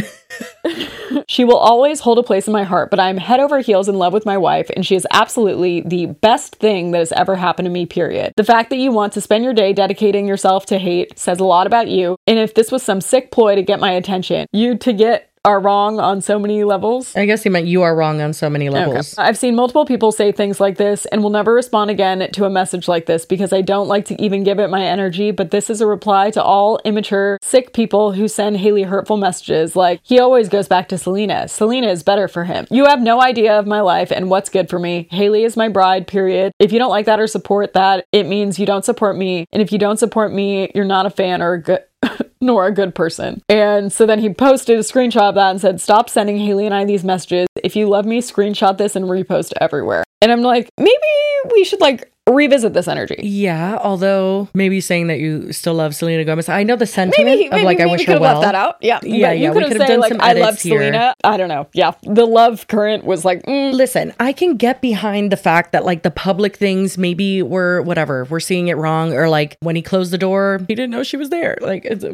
"She will always hold a place in my heart, but I'm head over heels in love with my wife, and she is absolutely the best thing that has ever happened to me, period. The fact that you want to spend your day dedicating yourself to hate says a lot about you, and if this was some sick ploy to get my attention, you to get are wrong on so many levels." I guess he meant you are wrong on so many levels. Okay. I've seen multiple people say things like this and will never respond again to a message like this because I don't like to even give it my energy, but this is a reply to all immature, sick people who send Haley hurtful messages like, "He always goes back to Selena. Selena is better for him. You have no idea of my life and what's good for me. Haley is my bride, period. If you don't like that or support that, it means you don't support me. And if you don't support me, you're not a fan or a good nor a good person." And so then he posted a screenshot of that and said, "Stop sending Haley and I these messages. If you love me, screenshot this and repost everywhere." And I'm like, maybe we should like revisit this energy. Yeah, although maybe saying that you still love Selena Gomez. I know the sentiment Maybe, of maybe, like I maybe wish could her have well. left that out. Yeah, Yeah, but you yeah, we could have could have said done like, some "I love edits here." Selena." I don't know. Yeah, the love current was like, mm. Listen, I can get behind the fact that like the public things maybe were whatever, we're seeing it wrong, or like when he closed the door, he didn't know she was there. Like it's um,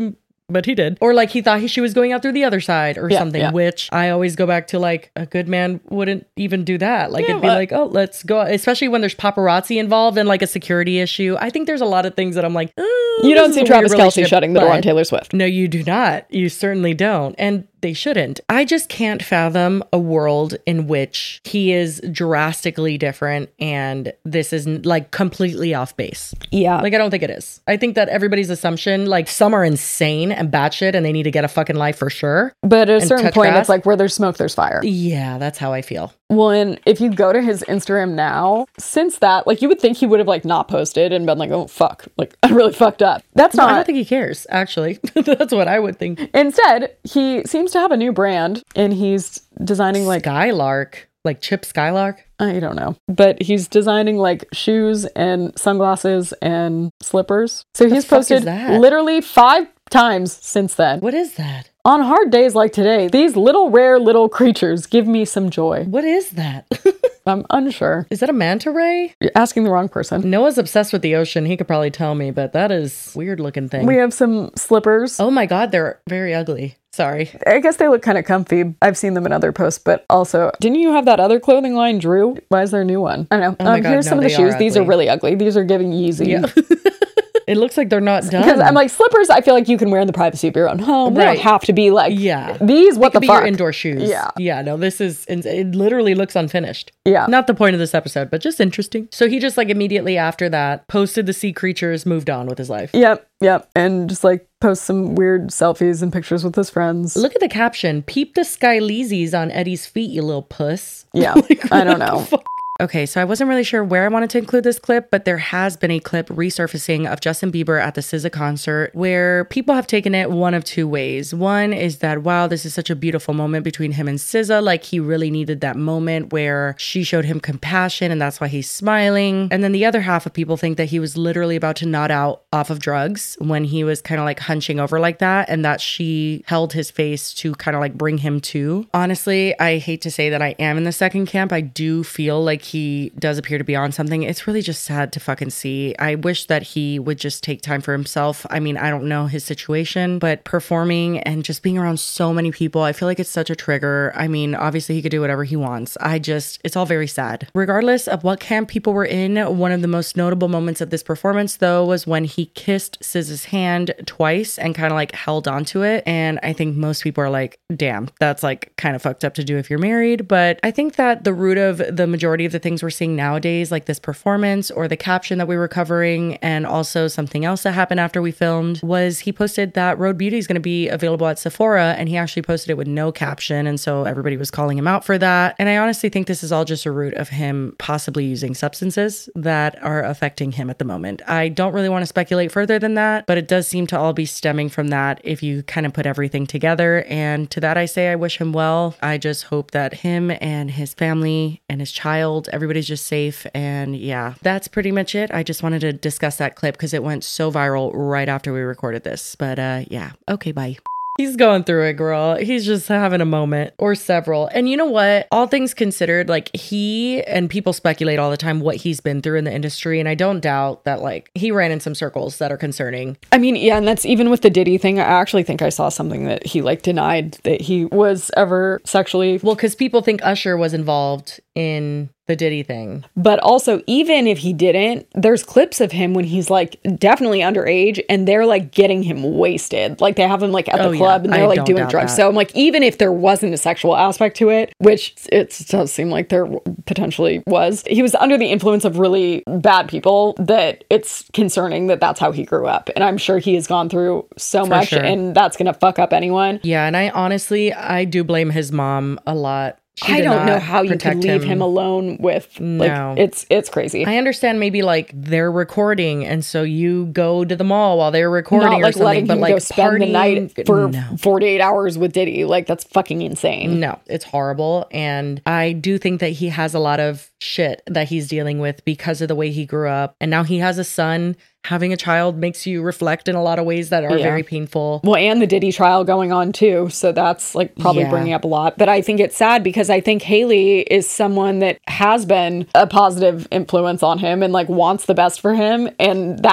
but he did. Or like he thought he, she was going out through the other side or Yeah, something, yeah. which I always go back to, like, a good man wouldn't even do that. Like, Yeah, it'd be well- like, oh, let's go. Especially when there's paparazzi involved and like a security issue. I think there's a lot of things that I'm like, oh, You this don't is see a weird Travis Kelce relationship, shutting the door on but- Taylor Swift. No, you do not. You certainly don't. And they shouldn't. I just can't fathom a world in which he is drastically different and this is like completely off base. Yeah. Like, I don't think it is. I think that everybody's assumption, like, some are insane and batshit and they need to get a fucking life for sure. But at a and certain touch point, grass. it's like where there's smoke, there's fire. Yeah, that's how I feel. Well, and if you go to his Instagram now, since that, like, you would think he would have, like, not posted and been like, oh, fuck. Like, I really fucked up. That's No, not. I don't think he cares, actually. That's what I would think. Instead, he seems to have a new brand and he's designing, like, Skylark. Like Chip Skylark? I don't know. But he's designing, like, shoes and sunglasses and slippers. So he's fuck is posted that? literally five times since then. What is that? On hard days like today, these little rare little creatures give me some joy. What is that? I'm unsure. Is that a manta ray? You're asking the wrong person. Noah's obsessed with the ocean. He could probably tell me, but that is weird looking thing. We have some slippers. Oh my God, they're very ugly. Sorry. I guess they look kind of comfy. I've seen them in other posts, but also, didn't you have that other clothing line, Drew? Why is there a new one? I don't know. Oh my um, God, here's no, some of the they shoes. are These are ugly. really ugly. These are giving Yeezy. Yeah. It looks like they're not done. Because I'm like, slippers, I feel like you can wear in the privacy of your own home. They Right. don't have to be like, Yeah. these, what They could the be fuck? your indoor shoes. Yeah. Yeah, no, this is, it literally looks unfinished. Yeah. Not the point of this episode, but just interesting. So he just like immediately after that posted the sea creatures, moved on with his life. Yep, yep. And just like post some weird selfies and pictures with his friends. Look at the caption. Peep the Skyleezys on Eddie's feet, you little puss. Yeah, Like, I don't what the know. fuck? Okay, so I wasn't really sure where I wanted to include this clip, but there has been a clip resurfacing of Justin Bieber at the S Z A concert where people have taken it one of two ways. One is that, wow, this is such a beautiful moment between him and S Z A. Like, he really needed that moment where she showed him compassion and that's why he's smiling. And then the other half of people think that he was literally about to nod out off of drugs when he was kind of like hunching over like that and that she held his face to kind of like bring him to. Honestly, I hate to say that I am in the second camp. I do feel like he does appear to be on something. It's really just sad to fucking see. I wish that he would just take time for himself. I mean, I don't know his situation, but performing and just being around so many people, I feel like it's such a trigger. I mean, obviously he could do whatever he wants. I just, it's all very sad. Regardless of what camp people were in, one of the most notable moments of this performance though was when he kissed S Z A's hand twice and kind of like held onto it. And I think most people are like, damn, that's like kind of fucked up to do if you're married. But I think that the root of the majority of the things we're seeing nowadays, like this performance or the caption that we were covering, and also something else that happened after we filmed, was he posted that Road Beauty is going to be available at Sephora, and he actually posted it with no caption, and so everybody was calling him out for that. And I honestly think this is all just a root of him possibly using substances that are affecting him at the moment. I don't really want to speculate further than that, but it does seem to all be stemming from that if you kind of put everything together. And to that I say I wish him well. I just hope that him and his family and his child, everybody's just safe. And yeah, that's pretty much it. I just wanted to discuss that clip because it went so viral right after we recorded this. But uh yeah, okay, bye. He's going through it, girl. He's just having a moment or several. And you know what? All things considered, like he and people speculate all the time what he's been through in the industry. And I don't doubt that like he ran in some circles that are concerning. I mean, yeah, and that's even with the Diddy thing. I actually think I saw something that he like denied that he was ever sexually. Well, because people think Usher was involved in the Diddy thing. But also, even if he didn't, there's clips of him when he's like definitely underage and they're like getting him wasted. Like they have him like at the Oh, club yeah. and they're I like don't doing doubt drugs. that. So I'm like, even if there wasn't a sexual aspect to it, which it does seem like there potentially was, he was under the influence of really bad people that it's concerning that that's how he grew up. And I'm sure he has gone through so For much sure. and that's going to fuck up anyone. Yeah, and I honestly, I do blame his mom a lot. She I did don't know not how you could protect leave him. alone with like No. it's it's crazy. I understand maybe like they're recording and so you go to the mall while they're recording Not or like something, letting but him like go spend the partying- night for No. forty-eight hours with Diddy. Like that's fucking insane. No, it's horrible. And I do think that he has a lot of shit that he's dealing with because of the way he grew up. And now he has a son. Having a child makes you reflect in a lot of ways that are Yeah. very painful. Well, and the Diddy trial going on too. So that's like probably Yeah. bringing up a lot. But I think it's sad because I think Haley is someone that has been a positive influence on him and like wants the best for him. And that's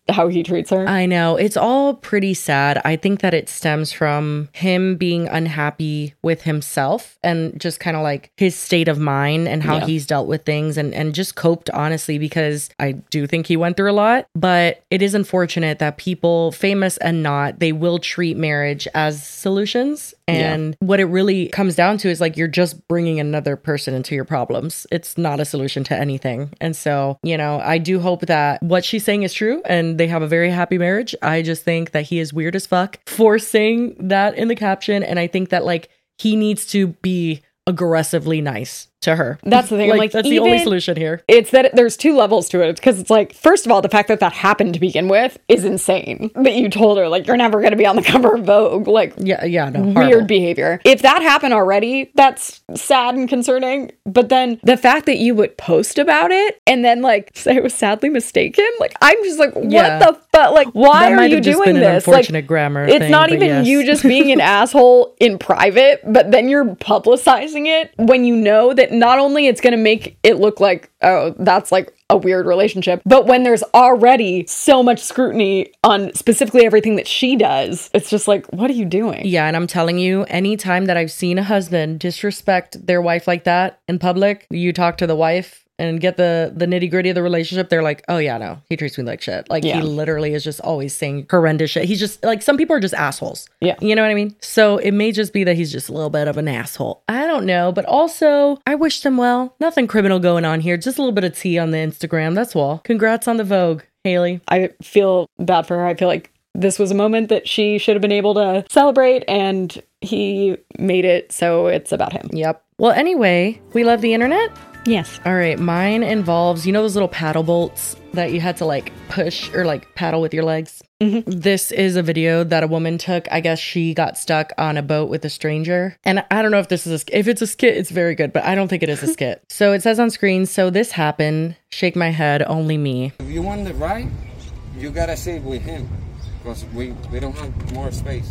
how he treats her. I know. It's all pretty sad. I think that it stems from him being unhappy with himself and just kind of like his state of mind and how Yeah. he's dealt with things and, and just coped, honestly, because I do think he went through a lot. But it is unfortunate that people, famous and not, they will treat marriage as solutions. And what it really comes down to is like you're just bringing another person into your problems. It's not a solution to anything. And so, you know, I do hope that what she's saying is true and they have a very happy marriage. I just think that he is weird as fuck for saying that in the caption. And I think that like he needs to be aggressively nice to her. That's the thing. I'm like, like, that's the only even- solution here. It's that it- there's two levels to it. Because it's like, first of all, the fact that that happened to begin with is insane. That you told her, like, you're never going to be on the cover of Vogue. Like, yeah, yeah, no, weird horrible. behavior. If that happened already, that's sad and concerning. But then the fact that you would post about it and then, like, say it was sadly mistaken, like, I'm just like, what Yeah. the fuck? Like, why That are might you have just doing been an this? Like, unfortunate grammar it's thing, not but even yes. you just being an asshole in private, but then you're publicizing it when you know that not only it's going to make it look like, oh, that's like a weird relationship, but when there's already so much scrutiny on specifically everything that she does, it's just like, what are you doing? Yeah, and I'm telling you, anytime that I've seen a husband disrespect their wife like that in public, you talk to the wife and get the the nitty gritty of the relationship, they're like, oh yeah, no, he treats me like shit. Like Yeah. he literally is just always saying horrendous shit. He's just like, some people are just assholes. Yeah. You know what I mean? So it may just be that he's just a little bit of an asshole. I don't know. But also, I wish them well. Nothing criminal going on here. Just a little bit of tea on the Instagram. That's all. Congrats on the Vogue, Haley. I feel bad for her. I feel like this was a moment that she should have been able to celebrate, and he made it so it's about him. Yep. Well, anyway, we love the internet. Yes. All right, mine involves, you know those little paddle bolts that you had to like push or like paddle with your legs? Mm-hmm. This is a video that a woman took. I guess she got stuck on a boat with a stranger. And I don't know if this is a sk- if it's a skit, it's very good, but I don't think it is a skit. So it says on screen, so this happened, shake my head, only me. If you want the ride, you gotta sit with him because we, we don't have more space.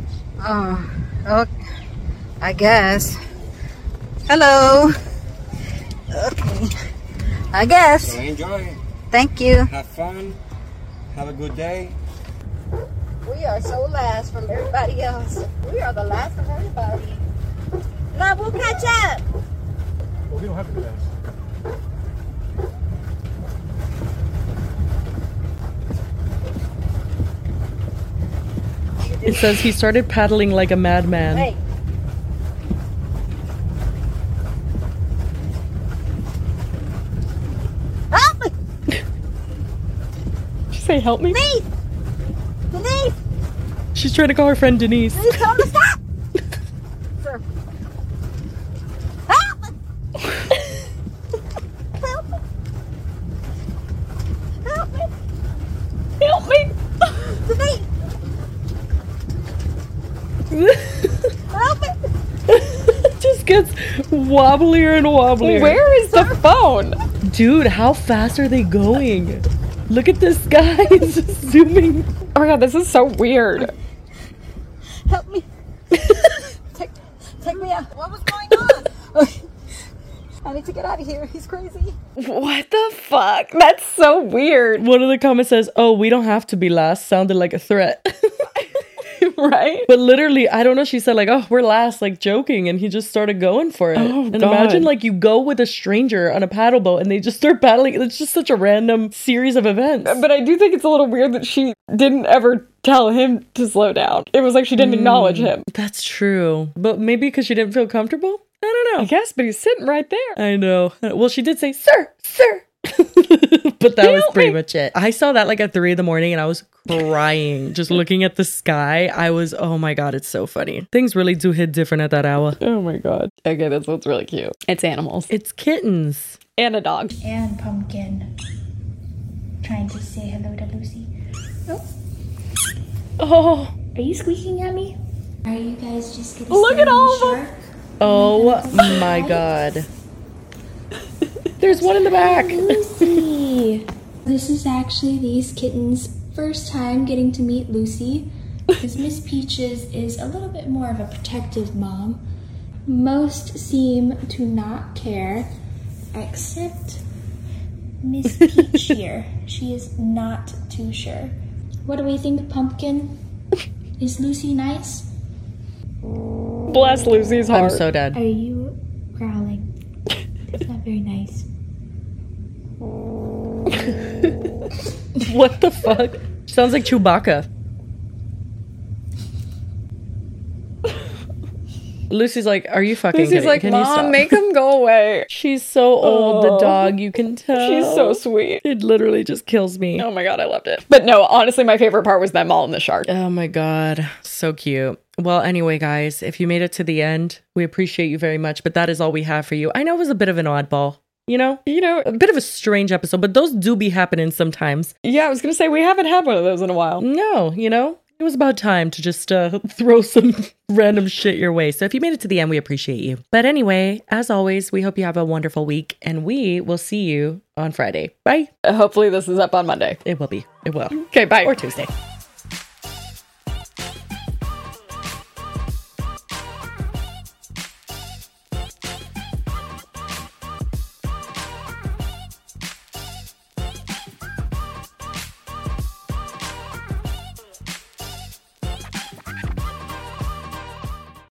Oh, okay. I guess. Hello. Okay. I guess. So enjoy. Thank you. Have fun. Have a good day. We are so last from everybody else. We are the last of everybody. No, we'll catch up. Well, we don't have to do that. It says he started paddling like a madman. Hey. Help me! Did you say help me? Denise! Denise! She's trying to call her friend Denise. Denise, tell him to stop! Sir. Help me! Help me! Help me! Help me! Denise! Help me! Just gets wobblier and wobblier. Where is the phone? Dude, how fast are they going? Look at this guy. He's just zooming. Oh my god, this is so weird. Help me. take, take me out. What was going on? Okay. I need to get out of here. He's crazy. What the fuck? That's so weird. One of the comments says, oh, we don't have to be last. Sounded like a threat. Right? But literally, I don't know. She said like, oh, we're last, like joking. And he just started going for it. Oh, and God. imagine like you go with a stranger on a paddle boat and they just start paddling. It's just such a random series of events. But I do think it's a little weird that she didn't ever tell him to slow down. It was like she didn't acknowledge him. That's true. But maybe because she didn't feel comfortable? I don't know. I guess, but he's sitting right there. I know. Well, she did say, sir, sir. But that was pretty much it. I saw that like at three in the morning and I was crying just looking at the sky. I was, oh my God, it's so funny. Things really do hit different at that hour. Oh my God. Okay, that's what's really cute. It's animals. It's kittens. And a dog. And Pumpkin trying to say hello to Lucy. Oh. Oh. Are you squeaking at me? Are you guys just gonna Look stay at on all the of them. shark? Oh my God. There's one in the back. Lucy. This is actually these kittens' first time getting to meet Lucy, because Miss Peaches is a little bit more of a protective mom. Most seem to not care, except Miss Peach here. She is not too sure. What do we think, Pumpkin? Is Lucy nice? Bless Lucy's heart. I'm so dead. Are you growling? It's not very nice. What the fuck? Sounds like Chewbacca. Lucy's like, are you fucking Lucy's kidding? like, Can you Mom, stop?" make him go away. She's so old, the Oh. dog, you can tell. She's so sweet. It literally just kills me. Oh my God, I loved it. But no, honestly, my favorite part was them all in the shark. Oh my God. So cute. Well, anyway, guys, if you made it to the end, we appreciate you very much. But that is all we have for you. I know it was a bit of an oddball. You know, you know, a bit of a strange episode, but those do be happening sometimes. Yeah, I was going to say, we haven't had one of those in a while. No, you know, it was about time to just uh, throw some random shit your way. So if you made it to the end, we appreciate you. But anyway, as always, we hope you have a wonderful week and we will see you on Friday. Bye. Hopefully this is up on Monday. It will be. It will. Okay, bye. Or Tuesday.